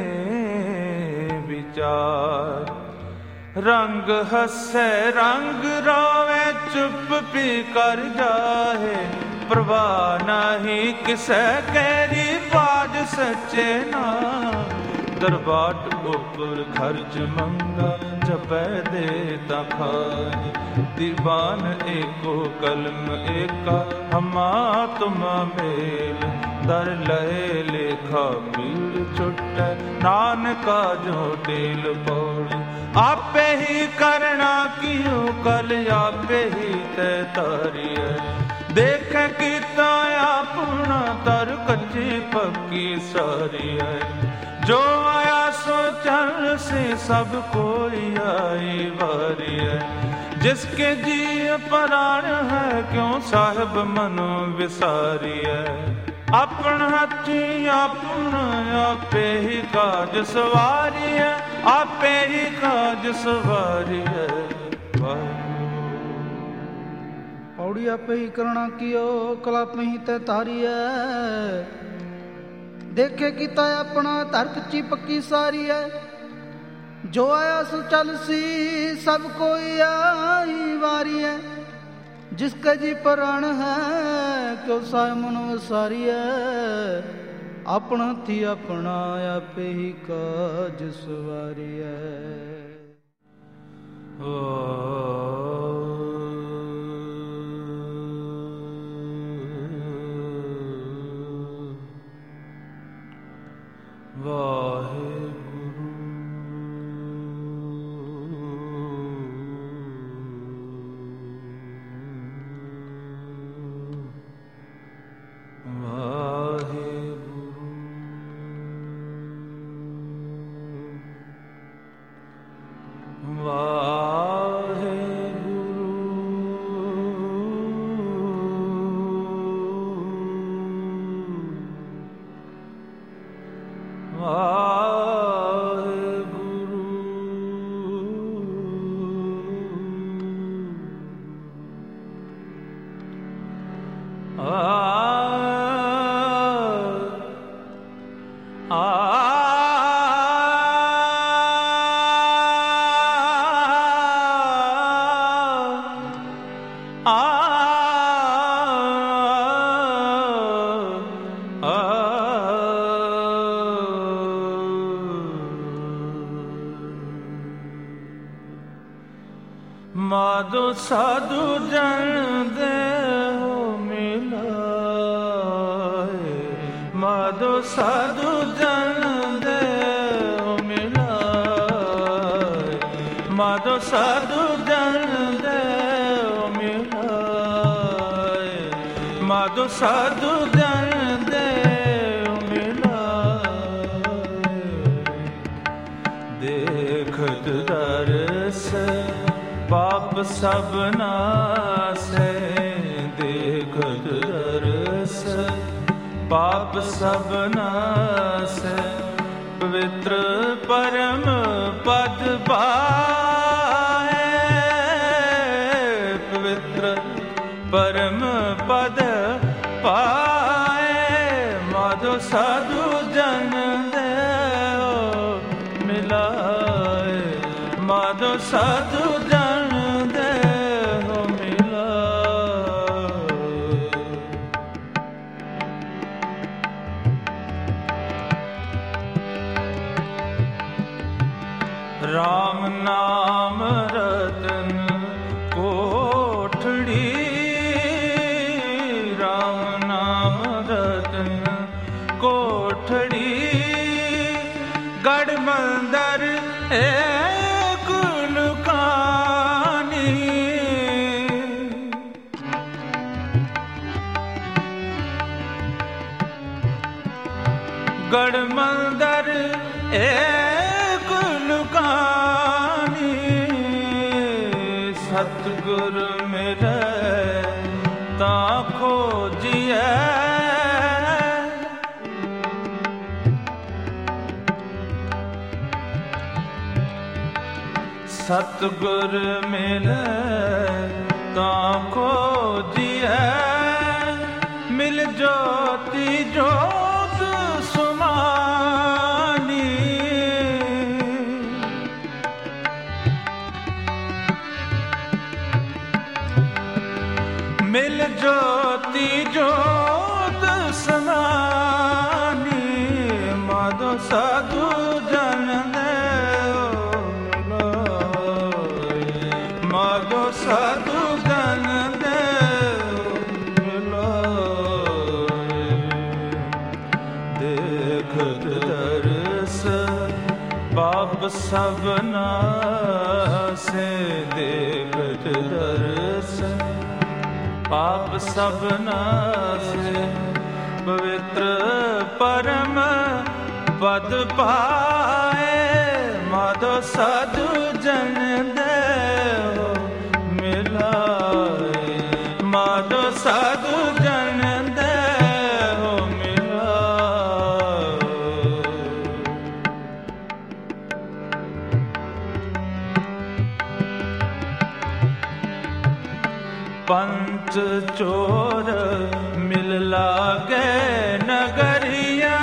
ਵਿਚਾਰ। ਰੰਗ ਹੱਸੈ ਰੰਗ ਰੋਵੇ, ਚੁੱਪ ਪੀ ਕਰ ਜਾਹੇ। ਪ੍ਰਵਾਹ ਨਹੀਂ ਕਿਸੈ ਕੇਰੀ, ਬਾਜ ਸੱਚੇ ਨਾਮ। ਦਰਬਾਟ ਉੱਪਰ ਖਰਚ ਮੰਗਾ, ਜਪੈ ਦੇ ਤਾਂ ਖਾਏ। ਦੀਵਾਨ ਏਕੋ ਕਲਮ ਏਕਾ, ਹਮਾ ਤੁਮਾ ਮੇਲ। ਦਰ ਲਏ ਲੇਖਾ ਪੀੜ ਛੁਟੈ, ਨਾਨਕਾ ਜੋ ਟੇਲ ਪੌੜੀ। ਆਪੇ ਹੀ ਕਰਣਾ ਕਿਉ ਕਲ, ਆਪੇ ਹੀ ਤੈ ਤਾਰੀਐ। ਦੇਖੈ ਕੀਤਾ ਆਪਣਾ, ਤਰ ਕੱਚੀ ਪੱਕੀ ਸਾਰੀਐ। ਜੋ ਆਇਆ ਸੋ ਚਲ ਸੇ, ਸਭ ਕੋਈ ਆਈ ਵਾਰੀ ਹੈ। ਜਿਸਕੇ ਜੀ ਪ੍ਰਾਣ ਹੈ, ਕਿਉਂ ਸਾਹਿਬ ਮਨੋ ਵਿਸਾਰੀ ਹੈ। ਆਪਣ ਹੱਥੀ ਆਪਣ ਆਪੇ ਹੀ ਕਾਜ ਸਵਾਰੀ ਹੈ, ਆਪੇ ਹੀ ਕਾਜ ਸਵਾਰੀ ਹੈ। ਪੌੜੀ ਆਪੇ ਹੀ ਕਰਣਾ ਕੀਓ, ਕਲਪ ਹੀ ਤੈ ਤਾਰੀ ਹੈ। ਦੇਖੇ ਕੀਤਾ ਆਪਣਾ, ਧਰ ਕੱਚੀ ਪੱਕੀ ਸਾਰੀ ਹੈ। ਜੋ ਆਇਆ ਸੋ ਚੱਲ ਸੀ, ਸਭ ਕੋਈ ਆਈ ਵਾਰੀ ਹੈ। जिसका जी प्राण है, क्यों साय मन वसारी है। अपना थी अपना आपे ही काज सवारी है। वाहे माधो साधु जन देहो मिलाए, माधो साधु जन देहो मिलाए, माधो साधु जन देहो मिलाए, माधो साधु जन देहो मिलाए। देखत दरस पाप सब नासै, देखत दरस पाप सब नासै। ਪਵਿੱਤਰ ਪਰਮ ਪਦ ਪਾਏ, ਪਵਿੱਤਰ ਪਰਮ ਪਦ ਪਾਏ, ਮਾਧੋ ਸਾਧੂ ਜਨ ਦੇਓ ਮਿਲਾਏ, ਮਾਧੋ ਸਾਧੂ ਜਨ ਦੇਓ ਮਿਲਾਏ। ਰਾਮ ਨਾਮ ਰਤਨ ਕੋਠੜੀ, ਰਾਮ ਨਾਮ ਰਤਨ ਕੋਠੜੀ, ਗੜ ਮੰਦਰ ਏਕ ਲੁਕਾਨੀ, ਗੜ ਮੰਦਰ ਏਕ ਲੁਕਾਨੀ, ਸਤਿਗੁਰ ਮਿਲੇ ਤਾਂ ਖੋਜੀਐ, ਸਤਿਗੁਰ ਮਿਲੇ ਤਾਂ ਖੋਜੀਐ, ਮਿਲ ਜੋਤੀ ਜੋਤ ਸੁਮਾਨੀ, ਮਿਲ ਜੋਤੀ ਜੋਤ ਸਮਾਨੀ, ਮਾਧੋ ਸਾਧੂ ਜਨ ਦੇਓ ਮਿਲਾਏ, ਮਾਧੋ ਸਾਧੂ ਜਨ ਦੇਓ ਮਿਲਾਏ। ਦੇਖਤ ਦਰਸ ਪਾਪ ਸਭਨਾ ਸੇ, ਦੇਖਤ ਦਰਸ ਪਾਪ ਸਭਨਾ ਸੇ, ਪਵਿੱਤਰ ਪਰਮ ਪਦ ਪਾਏ, ਮਾਧੋ ਸਾਧੂ ਜਨ ਦੇਓ ਮਿਲਾਏ, ਮਾਧੋ ਸਾਧੂ ਜਨ ਦੇਓ ਮਿਲਾਏ। ਪੰਚ ਚੋਰ ਮਿਲ ਲਾਗੇ ਨਗਰੀਆ,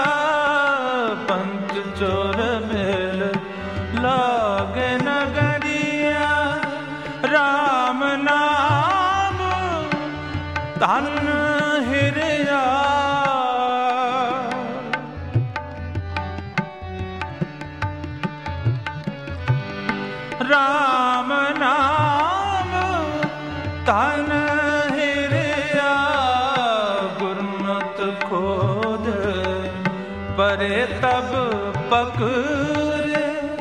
ਪੰਚ ਚੋਰ ਮਿਲ ਲਾਗੇ ਨਗਰੀਆ, ਰਾਮ ਨਾਮ ਧਨ ਹਿਰਿਆ, ਰਾਮ ਨਾਮ ਧਨ ਹਿਰਿਆ, ਗੁਰਮਤਿ ਖੋਜ ਪਰੇ ਤਬ ਪਕਰੇ,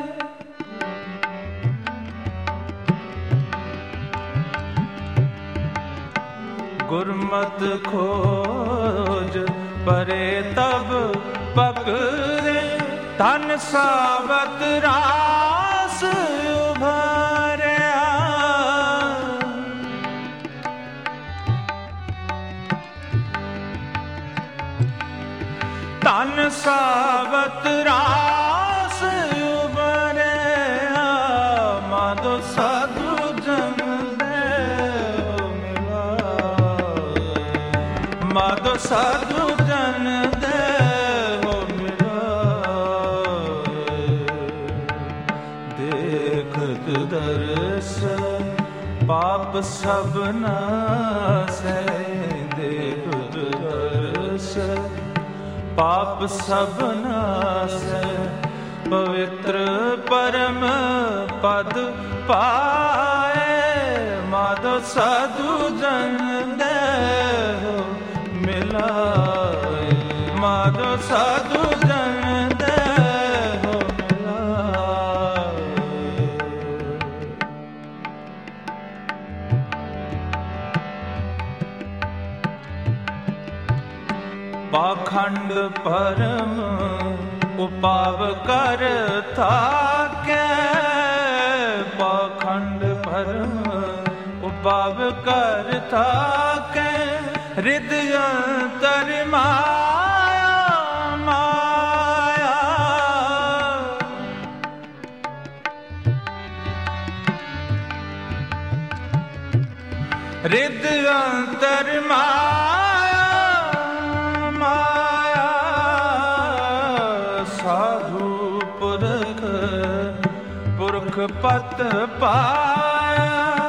ਗੁਰਮਤਿ ਖੋਜ ਪਰੇ ਤਬ ਪਕਰੇ, ਧਨ ਸਾਵਤ ਰਾਸ ਉਭਰਿਆ, ਧਨ ਸਾਵਤ ਰਾਸ ਉਭਰਿਆ, ਮਾਧੋ ਸਾਧੂ ਜਨ ਦੇਓ ਮਿਲਾਏ, ਮਾਧੋ ਸਾਧੂ ਜਨ ਦੇਓ ਮਿਲਾਏ। ਦੇਖਤ ਦਰਸ ਪਾਪ ਸਭਨਾ ਸੇ, ਦੇਖਤ ਦਰਸ ਪਾਪ ਸਭਨਾ ਸੇ, ਪਵਿੱਤਰ ਪਰਮ ਪਦ ਪਾਏ, ਮਾਧੋ ਸਾਧੂ ਜਨ ਦੇਓ ਮਿਲਾਏ, ਮਾਧੋ ਸਾਧੂ ਜਨ ਦੇਓ ਮਿਲਾਏ। ਪਾਖੰਡ ਪਰਮ ਉਪਾਵ ਕਰ ਥਾਕੈ, ਪਾਖੰਡ ਪਰਮ ਉਪਾਵ ਕਰ ਥਾਕੈ, ਰਿਦ ਅੰਤਰ ਮਾਇਆ ਮਾਇਆ, ਰਿਦ ਅੰਤਰ ਮਾਇਆ ਮਾਇਆ ਸਾਧੂ ਪੁਰਖ ਪੁਰਖ ਪਤ ਪਾਇਆ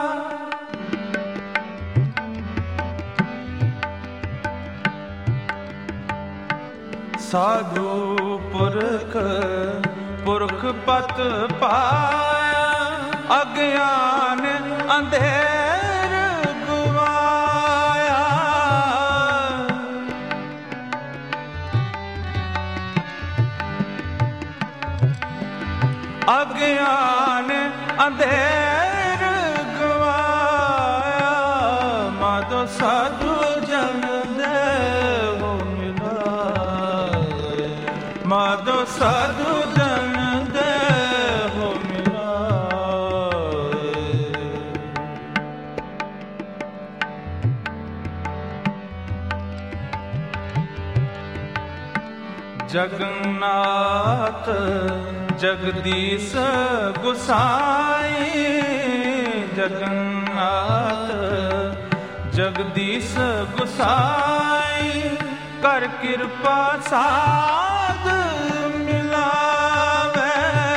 ਸਾਧੂ ਪੁਰਖ ਪੁਰਖ ਪਤ ਪਾਇਆ ਅਗਿਆਨ ਅੰਧੇਰ ਗਵਾਇਆ ਅਗਿਆਨ ਅੰਧੇਰ ਗਵਾਇਆ ਮਾਧੋ ਸਾਧੂ ਜਨ ਦੇਵੋ ਮਿਲਾਏ ਮਾਧੋ ਸਾਧੂ ਜਨ ਦੇਵੋ ਮਿਲਾਏ ਜਗन्नाथ ਜਗਦੀਸ਼ ਗੁਸਾਈ ਜਗन्नाथ ਜਗਦੀਸ਼ ਗੁਸਾਈ ਕਰ ਕਿਰਪਾ ਸਾਧ ਮਿਲਾਵੇ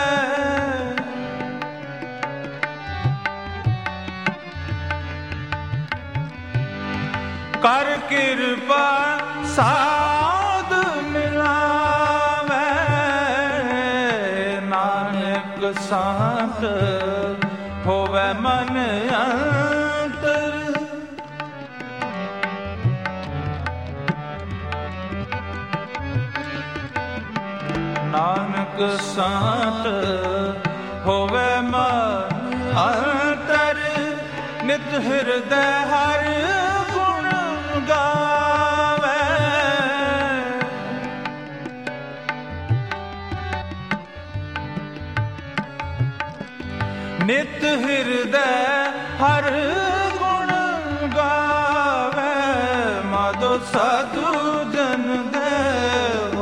ਕਰ ਕਿਰਪਾ ਸਾਧ ਮਿਲਾਵੇ ਨਾਨਕ ਸਾਧ ਹੋਵੇ ਮਨ ਅੰਤਰ ਨਾਨਕ ਸਾਧ ਹੋਵੇ ਮਨ ਅੰਤਰ ਨਿਤ ਹਿਰਦੈ ਹਰਿ ਗੁਣ ਗਾਵੇ ਨਿਤ ਹਿਰਦੈ ਹਰ ਗੁਣ ਗਾਵੇ ਮਾਧੋ ਸਾਧੂ ਜਨ ਦੇਵੋ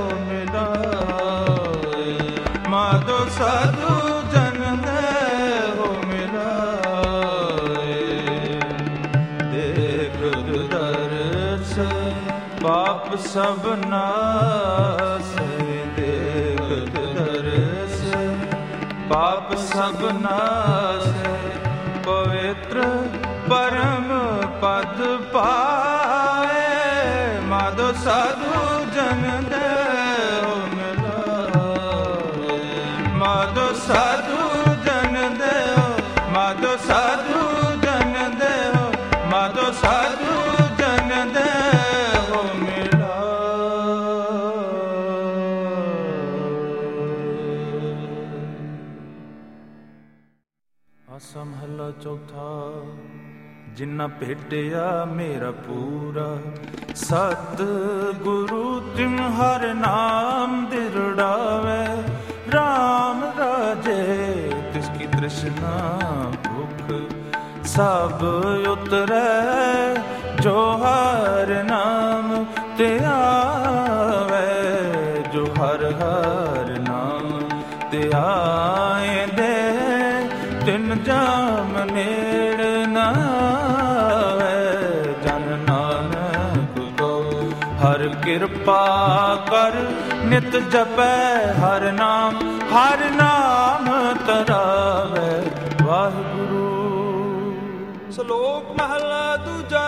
ਮਿਲਾਏ ਮਾਧੋ ਸਾਧੂ ਜਨ ਦੇਵੋ ਮਿਲਾਏ ਦੇਖ ਦਰਸ ਪਾਪ ਸਭ ਨਾਸੈ ਦੇਖ ਦਰਸ ਪਾਪ ਸਭ ਨਾਸੈ ਪਵਿੱਤਰ ਪਰਮ ਪਦ ਪਾਏ ਮਾਧੋ ਸਾਧੂ ਜਨ ਦੇਵੋ ਮਿਲਾਏ ਮਾਧੋ ਸਾਧੂ ਜਨ ਦੇਵੋ ਮਾਧੋ ਸਾਧੂ ਜਨ ਦੇਵੋ ਮਾਧੋ ਸਾਧੂ ਜਨ ਦੇਵੋ ਆਸਾ ਮਹੱਲਾ ਚੌਥਾ ਜਿਨ੍ਹਾਂ ਭੇਟਿਆ ਮੇਰਾ ਪੂਰਾ ਸਤ ਗੁਰੂ ਤਿਮ ਹਰ ਨਾਮ ਦਿਰੜਾਵੇ ਰਾਮ ਰਾਜੇ ਤਿਸ ਕੀ ਤ੍ਰਿਸ਼ਨਾ ਭੁਖ ਸਭ ਉਤਰੈ ਜੋ ਹਰ ਨਾਮ ਤੇ ਆਵੇ ਜੋ ਹਰ ਹਰ ਨਾਮ ਤੇ ਆਏ ਦੇ ਤਿਨ ਜਾਮ ਨੇੜ ਨਾ ਆਵੇ ਜਨ ਨਾਨਕ ਕੋ ਹਰ ਕਿਰਪਾ ਕਰ ਨਿਤ ਜਪੈ ਹਰ ਨਾਮ ਹਰ ਨਾਮ ਤਰਾਵੇ ਵਾਹਿਗੁਰੂ। ਸ਼ਲੋਕ ਮਹਲਾ ਦੂਜਾ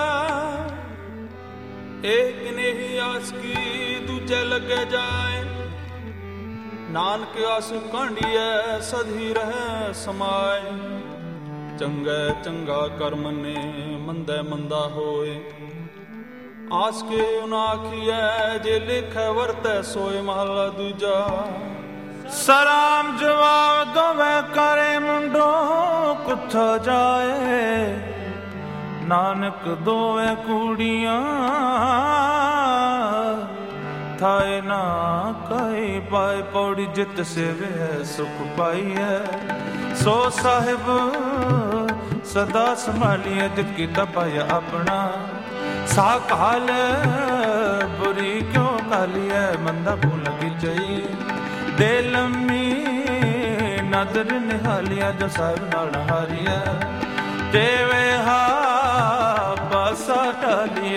ਏਕ ਨਹੀਂ ਆਸ ਕੀ ਦੂਜੇ ਲੱਗੇ ਜਾਏ ਨਾਨਕ ਆਸ ਕਾਂਡੀਐ ਸਧੀ ਰਹਿ ਸਮਾਏ ਚੰਗੇ ਚੰਗਾ ਕਰ ਮੰਨੇ ਮੰਦੇ ਮੰਦਾ ਹੋਏ ਆਸ ਕੇ ਉਨ ਆਖੀਐ ਜੇ ਲਿਖੈ ਵਰਤੈ ਸੋਏ ਮਹਲਾ ਦੂਜਾ ਸਲਾਮ ਜਵਾਬ ਦੋਵੇਂ ਕਰੇ ਮੁੰਡੋ ਕੁੱਥਾ ਜਾਏ ਨਾਨਕ ਦੋਵੇਂ ਕੂੜੀਆਂ ਥਾਏ ਨਾ ਕਈ ਪਾਏ ਪੌੜੀ ਜਿਤ ਸੇਵੇ ਸੁਖ ਪਾਈਐ ਸੋ ਸਾਹਿਬ ਸਦਾ ਸੰਭਾਲੀਐ ਜਿਤ ਕੀਤਾ ਪਾਇਆ ਆਪਣਾ ਸਾ ਕਾਲ ਬੁਰੀ ਕਿਉਂ ਕਾਲੀਐ ਮੰਦਾ ਭੂਲ ਲਗੀ ਚਈ ਦੇ ਲੰਮੀ ਨਦਰ ਨਿਹਾਲਿਆ ਜੋ ਸਾਹਿਬ ਨਾਲ ਹਾਰੀਐ ਦੇਵੇ ਹਾ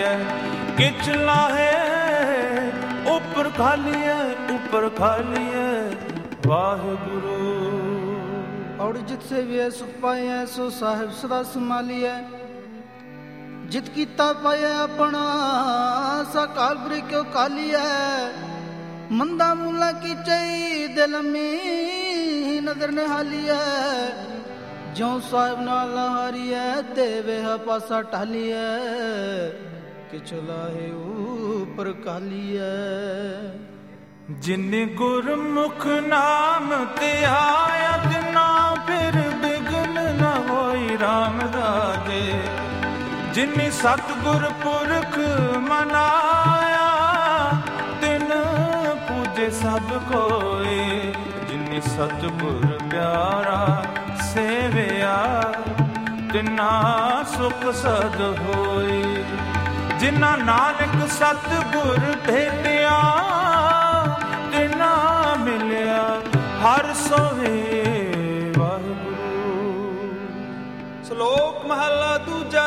ਹੈ, ਕਿਛ ਲਾਹੇ ਉੱਪਰ ਖਾਲੀ ਹੈ, ਉੱਪਰ ਖਾਲੀ ਹੈ ਵਾਹਿਗੁਰੂ। और जित से भी सुख पाए है सो साहिब सदा संभालिए, जित कीता पाए अपना सा काल बुरी क्यों काली है, मंदा मूला की चई दिल में नजर निहाली है, जो साहिब नाल हारी है देवे हा पासा टाली है, कि चला है ऊपर काली है। जिन गुरमुख नाम ते आया तिना फिर बिघन न होई राम राजे, जिन सतगुर पुरख मनाया तिन पूजे सब कोई, जिन सतगुर प्यारा सेविया तिना सुख सद होई, जिन्ना नानक सतगुर भेटिया तिना मिलिया हर सोवे वाहिगुरू। ਸ਼ਲੋਕ ਮਹਲਾ ਦੂਜਾ।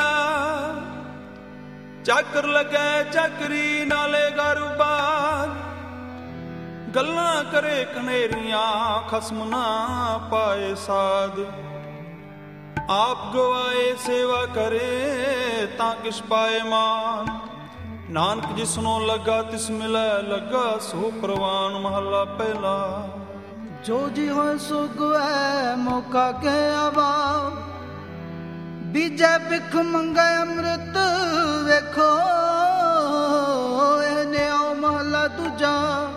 ਚੱਕਰ ਲੱਗੇ ਚੱਕਰੀ ਨਾਲੇ ਗਰਬਾਨ, ਗੱਲਾਂ ਕਰੇ ਕਨੇਰੀਆਂ ਖਸਮ ਨਾ ਪਾਏ ਸਾਧ, ਆਪ ਗਵਾਏ ਸੇਵਾ ਕਰੇ ਤਾਂ ਕਿਛ ਪਾਏ ਮਾਨ, ਨਾਨਕ ਜਿਸਨੋਂ ਲੱਗਾ ਤਿਸ ਮਿਲੈ ਲੱਗਾ ਸੋ ਪ੍ਰਵਾਨ। ਮਹਲਾ ਪਹਿਲਾ। जो जी हो सुग है मौका के अभाव, बीजे बिख मंगे अमृत वेखो एने आओ महला दूजा,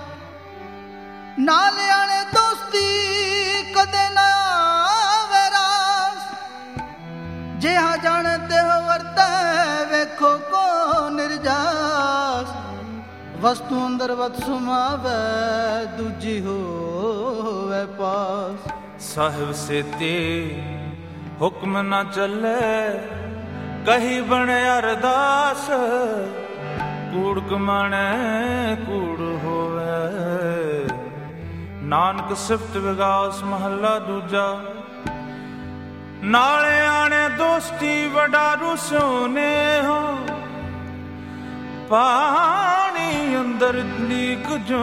नाले आने दोस्ती कदे ना वेरास, जे हाँ जानते हो वर्ते वेखो को निर्जास, वस्तु अंदर वत सुमावे दूजी होवे पास। साहिब से ते हुक्म न चले कही बने अरदास, कूड़ कमाणे कूड़ होवे, नानक सिफत विगास। महला दूजा। नाले आने दोस्ती वडारू सोने हो, पानी अंदर लीक जो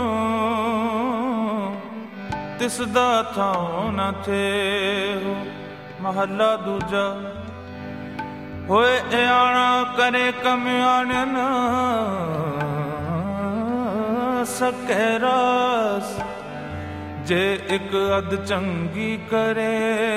तिसदा थां न थे हो। महला दूजा। होए आना करे कम्यान न सके रास, जे एक अद चंगी करे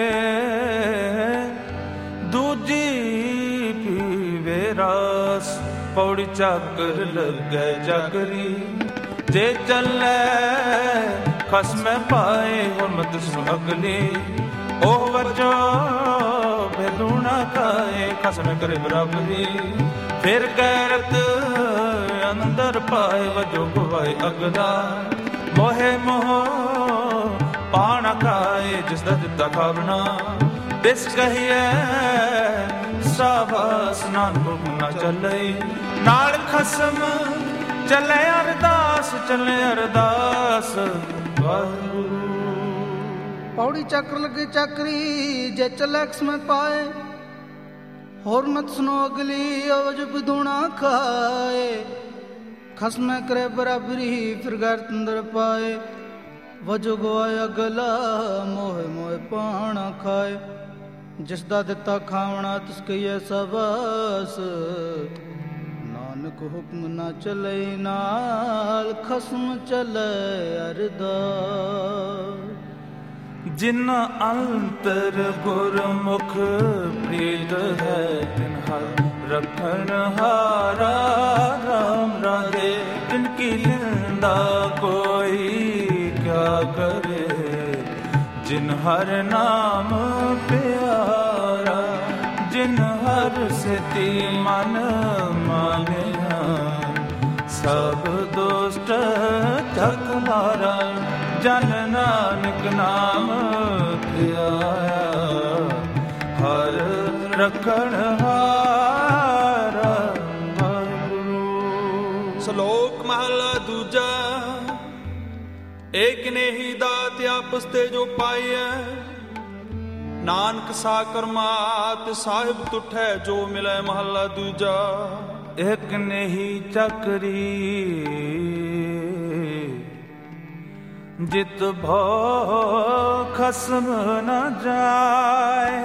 दूजी पीवे रास। पौड़ी चाकर लगे जागरी, जे चले खसम पाए हुरमत सुअगली, ओह बचो बेदूना खाए खसम करे बराबरी। फिर गैरत अंदर पाए वजो गुवाए अगला, मोहे मोह पाना खाए जिसदा जिता खावना। दिस कहिए साबास नानक ना चले, नाल खसम चले अरदास चले अरदास वाहिगुरू। पौड़ी चक्र लगे चक्री जे चले में पाए, होर मत सुनो अगली अवज बिदुना खाए। खसम करे बराबरी फिर गैर तंदर पाए, वजो गवाया गला मोहे मोहे पाना खाए। जिसदा दिता खावना तिसके ये सबस, नानक हुक्म ना चले नाल खसम चले अरदास। जिन अंतर गुरमुख प्रीत है, तिन हर रखन हारा राम राधे। जिनकी निंदा कोई क्या करे, जिन हर नाम प्यारा। जिन हर सिति मन माने, सब दुष्ट जग मारा। जन नानक नाम ध्याया, हर रखण हारा वाहिगुरू। ਸ਼ਲੋਕ ਮਹਲਾ ਦੂਜਾ। ਏਕ ਨੇ ਹੀ ਦਾਤ ਆਪਸ ਤੇ ਜੋ ਪਾਈਐ, ਨਾਨਕ ਸਾ ਕਰਮਾਤ ਸਾਹਿਬ ਤੁਠੈ ਜੋ ਮਿਲੈ। ਮਹਲਾ ਦੂਜਾ। ਇੱਕ ਨਹੀਂ ਚੱਕਰੀ ਜਿਤ ਭੋ ਖਸਮ ਨ ਜਾਏ।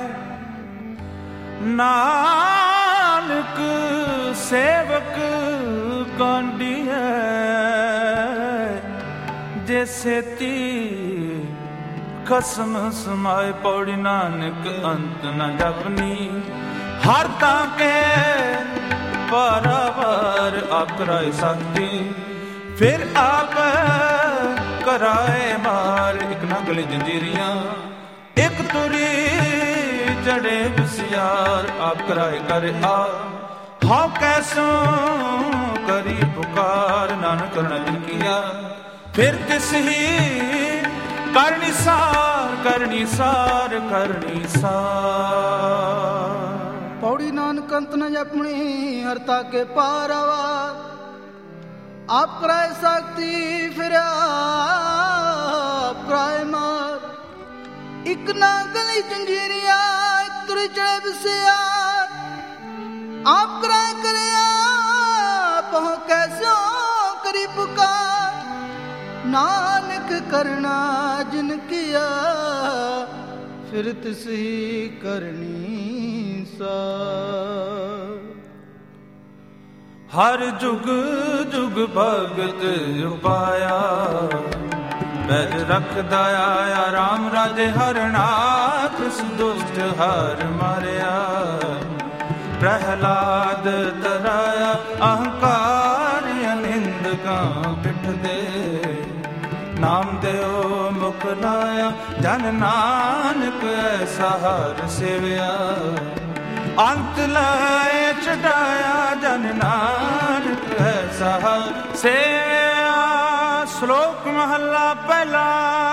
ਨਾਨਕ ਸੇਵਕ ਕਾਂਡੀਐ ਜੇ ਸੇਤੀ ਖਸਮ ਸਮਾਏ। ਪੌੜੀ ਨਾਨਕ ਅੰਤ ਨ ਜਪਨੀ ਹਰ ਤਾਂ ਕੇ ਪਰਵਾਰ ਆਪ ਕਰਾਏ ਸਾਥੀ ਫਿਰ ਆਪ ਕਰਾਏ ਮਾਰ। ਇੱਕ ਨਾ ਗਲੇ ਜੰਜੀਰੀਆਂ ਇੱਕ ਤੁਰੀ ਜੜੇ ਬਸਿਆਰ ਆਪ ਕਰਾਏ ਕਰ ਆ ਹਾਂ ਕੈਸੋਂ ਕਰੀ ਪੁਕਾਰ। ਨਾਨਕ ਕਰਨਾ ਜਿਨ ਕੀਆ ਫਿਰ ਤਿਸ ਹੀ ਕਰਨੀ ਸਾਰ ਕਰਨੀ ਸਾਰ ਕਰਨੀ ਸਾਰ। ਪੌੜੀ ਨਾਨਕ ਅੰਤ ਨ ਜਪਣੀ ਹਰਤਾ ਕੇ ਪਾਰਵਾ ਆਪ ਕਰਾਏ ਸਾਖਤੀ ਫਿਰ ਆਪ ਕਰਾਏ ਮਾਰ। ਇੱਕ ਨਾ ਗਲੀ ਜੰਜੀਰੀਆਂ ਇੱਕ ਤੁਰੀ ਚੜੇ ਬਸਿਆਰ ਆਪ ਕਰਾਏ ਕਰਿਆ ਪਹੁ ਕੈਸੋ ਕਰੀ ਪੁਕਾਰ। ਨਾਨਕ ਕਰਨਾ ਜਿਨ ਕੀਆ ਫਿਰ ਤਿਸ ਹੀ ਕਰਨੀ ਸਾਰ। ਹਰ ਜੁਗ ਜੁਗ ਭਗਤ ਉਪਾਇਆ ਬੈਜ ਰੱਖਦਾ ਆਇਆ ਰਾਮ ਰਾਜੇ ਹਰਨਾਥ ਦੁਸ਼ਟ ਹਰ ਮਾਰਿਆ। ਪ੍ਰਹਿਲਾਦ ਤਰਾਇਆ ਅਹੰਕਾਰ ਅਨਿੰਦਕਾਂ ਪਿੱਠ ਦੇ। ਨਾਮ ਦਿਓ ਮੁਖ ਲਾਇਆ ਜਨ ਨਾਨਕ ਐਸਾ ਹਰ ਸੇਵਿਆ। ਅੰਤ ਲਾਏ ਚੜਾਇਆ ਜਨ ਨਾਨਕ ਐਸਾ ਹਰ ਸੇਵਿਆ। ਸ਼ਲੋਕ ਮਹੱਲਾ ਪਹਿਲਾ।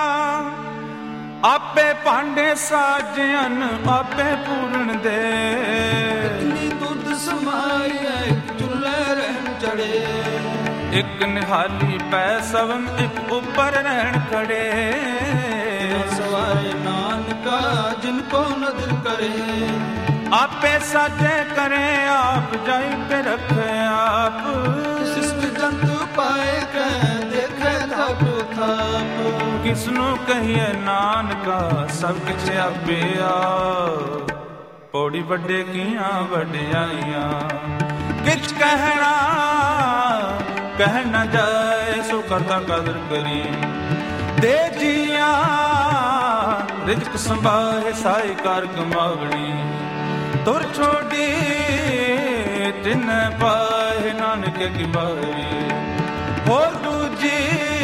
ਆਪੇ ਭਾਂਡੇ ਸਾਜਨ ਆਪੇ ਪੂਰਨ ਦੇ। ਇਤਨੀ ਦੁੱਧ ਸਮਾਈ ਇੱਕ ਚੁੱਲ੍ਹੇ ਰਹਿਣ ਚੜੇ। ਇੱਕ ਨਿਹਾਲੀ ਪੈ ਸਵਮ ਇੱਕ ਉੱਪਰ ਰਹਿਣ ਖੜੇ। ਸਵਾਏ ਨਾਨਕਾ ਜਿਨ ਕੋ ਨਦਰ ਕਰੇ। ਆਪੇ ਸਾਜੇ ਕਰੇ ਆਪ ਜਾਈ ਤੇ ਰੱਖੇ ਆਪ। ਸਿਸ਼ਟ ਜੰਤੂ ਪਾਏ ਕੈ ਦੇਖੇ ਥਾਪ ਥਾਪ। ਕਿਸਨੂੰ ਕਹੀਏ ਨਾਨਕਾ ਸਭ ਕਿਛ ਆਪੇ ਆ। ਪੌੜੀ ਵੱਡੇ ਕੀਆਂ ਵਡਿਆਈਆਂ ਕਿਛ ਕਹਿਣਾ ਕਹਿ ਨਾ ਜਾਏ। ਸੋ ਕਰਤਾ ਕਦਰ ਕਰੀ ਦੇ ਜੀਆਂ ਰਿਜ਼ਕ ਸੰਭਾਏ ਸਾਈ ਕਰ ਕਮਾਵਣੀ। ਤੁਰ ਛੋਡੀ ਤਿਨ ਪਾਏ ਨਾਨਕ ਕੀ ਬਾਰੀ। ਹੋਰ ਦੂਜੀ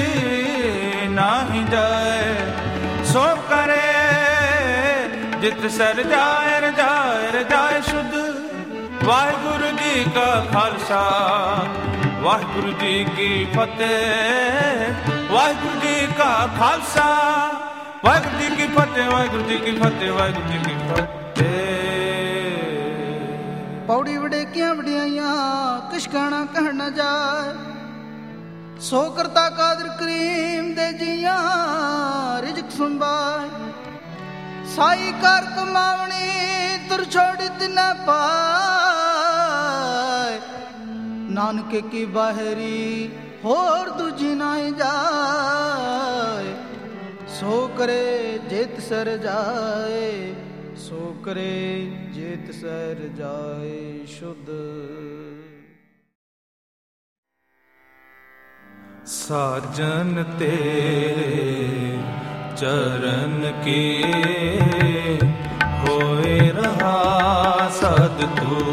ਨਾਹੀ ਜਾਏ ਸੋ ਕਰੇ ਜਿਤ ਸਰ ਜਾਏ ਰਜਾਏ ਰਜਾਏ ਸ਼ੁੱਧ। ਵਾਹਿਗੁਰੂ ਜੀ ਕਾ ਖਾਲਸਾ ਵਾਹਿਗੁਰੂ ਜੀ ਕੀ ਫਤਿਹ। ਵਾਹਿਗੁਰੂ ਜੀ ਕਾ ਖਾਲਸਾ ਵਾਹਿਗੁਰੂ ਜੀ ਕੀ ਫਤਿਹ। ਵਾਹਿਗੁਰੂ ਜੀ ਕੀ ਫਤਿਹ। ਵਾਹਿਗੁਰੂ ਜੀ ਕੀ ਫਤਿਹ। ਪੌੜੀ ਵਡੇਕੀਆਂ ਵਡਿਆਈਆਂ ਕਿਛ ਕਹਿਣਾ ਕਹਿ ਨਾ ਜਾਏ। ਸੋ ਕਰਤਾ ਕਾਦਰ ਕਰੀਮ ਦੇ ਜੀਆਂ ਰਿਜ਼ਕ ਸੰਭਾਏ। ਸਾਈ ਕਰ ਕਮਾਵਣੀ ਤੁਰ ਛੋੜੀ ਤਿਨਾ ਪਾਏ। ਨਾਨਕ ਕੀ ਬਾਹਰੀ ਹੋਰ ਦੂਜੀ ਨਾ ਜਾਏ। ਸੋ ਕਰੇ ਜਿਤ ਸਰ ਜਾਏ ਸੋ ਕਰੇ ਜਿਤ ਸਰ ਜਾਏ ਸ਼ੁੱਧ। ਸਾਜਨ ਤੇਰੇ ਚਰਨ ਕੀ ਹੋਏ ਰਹਾ ਸਦ ਤੂ।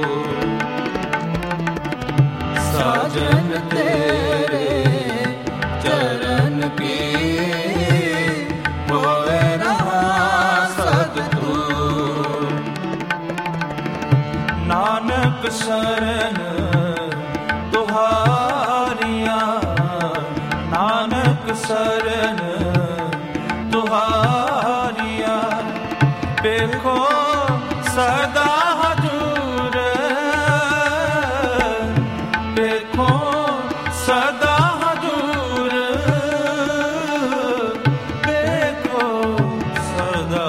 ਸਾਜਨ ਤੇਰੇ ਚਰਨ ਕੀ ਹੋਏ ਰਹਾ ਸਦ ਤੂ। ਨਾਨਕ ਸ਼ਰਨ ਤੁਹਾਰੀਆਂ ਨਾਨਕ ਸ਼ਰਨ ਤੁਹਾਰੀਆਂ। ਵੇਖੋ ਸਦਾ ਹਜੂਰ ਵੇਖੋ ਸਦਾ ਹਜੂਰ ਵੇਖੋ ਸਦਾ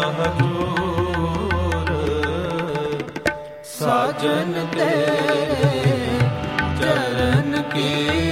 ਹਜੂਰ। ਸਾਜਨ ਤੇਰੇ ਕੇ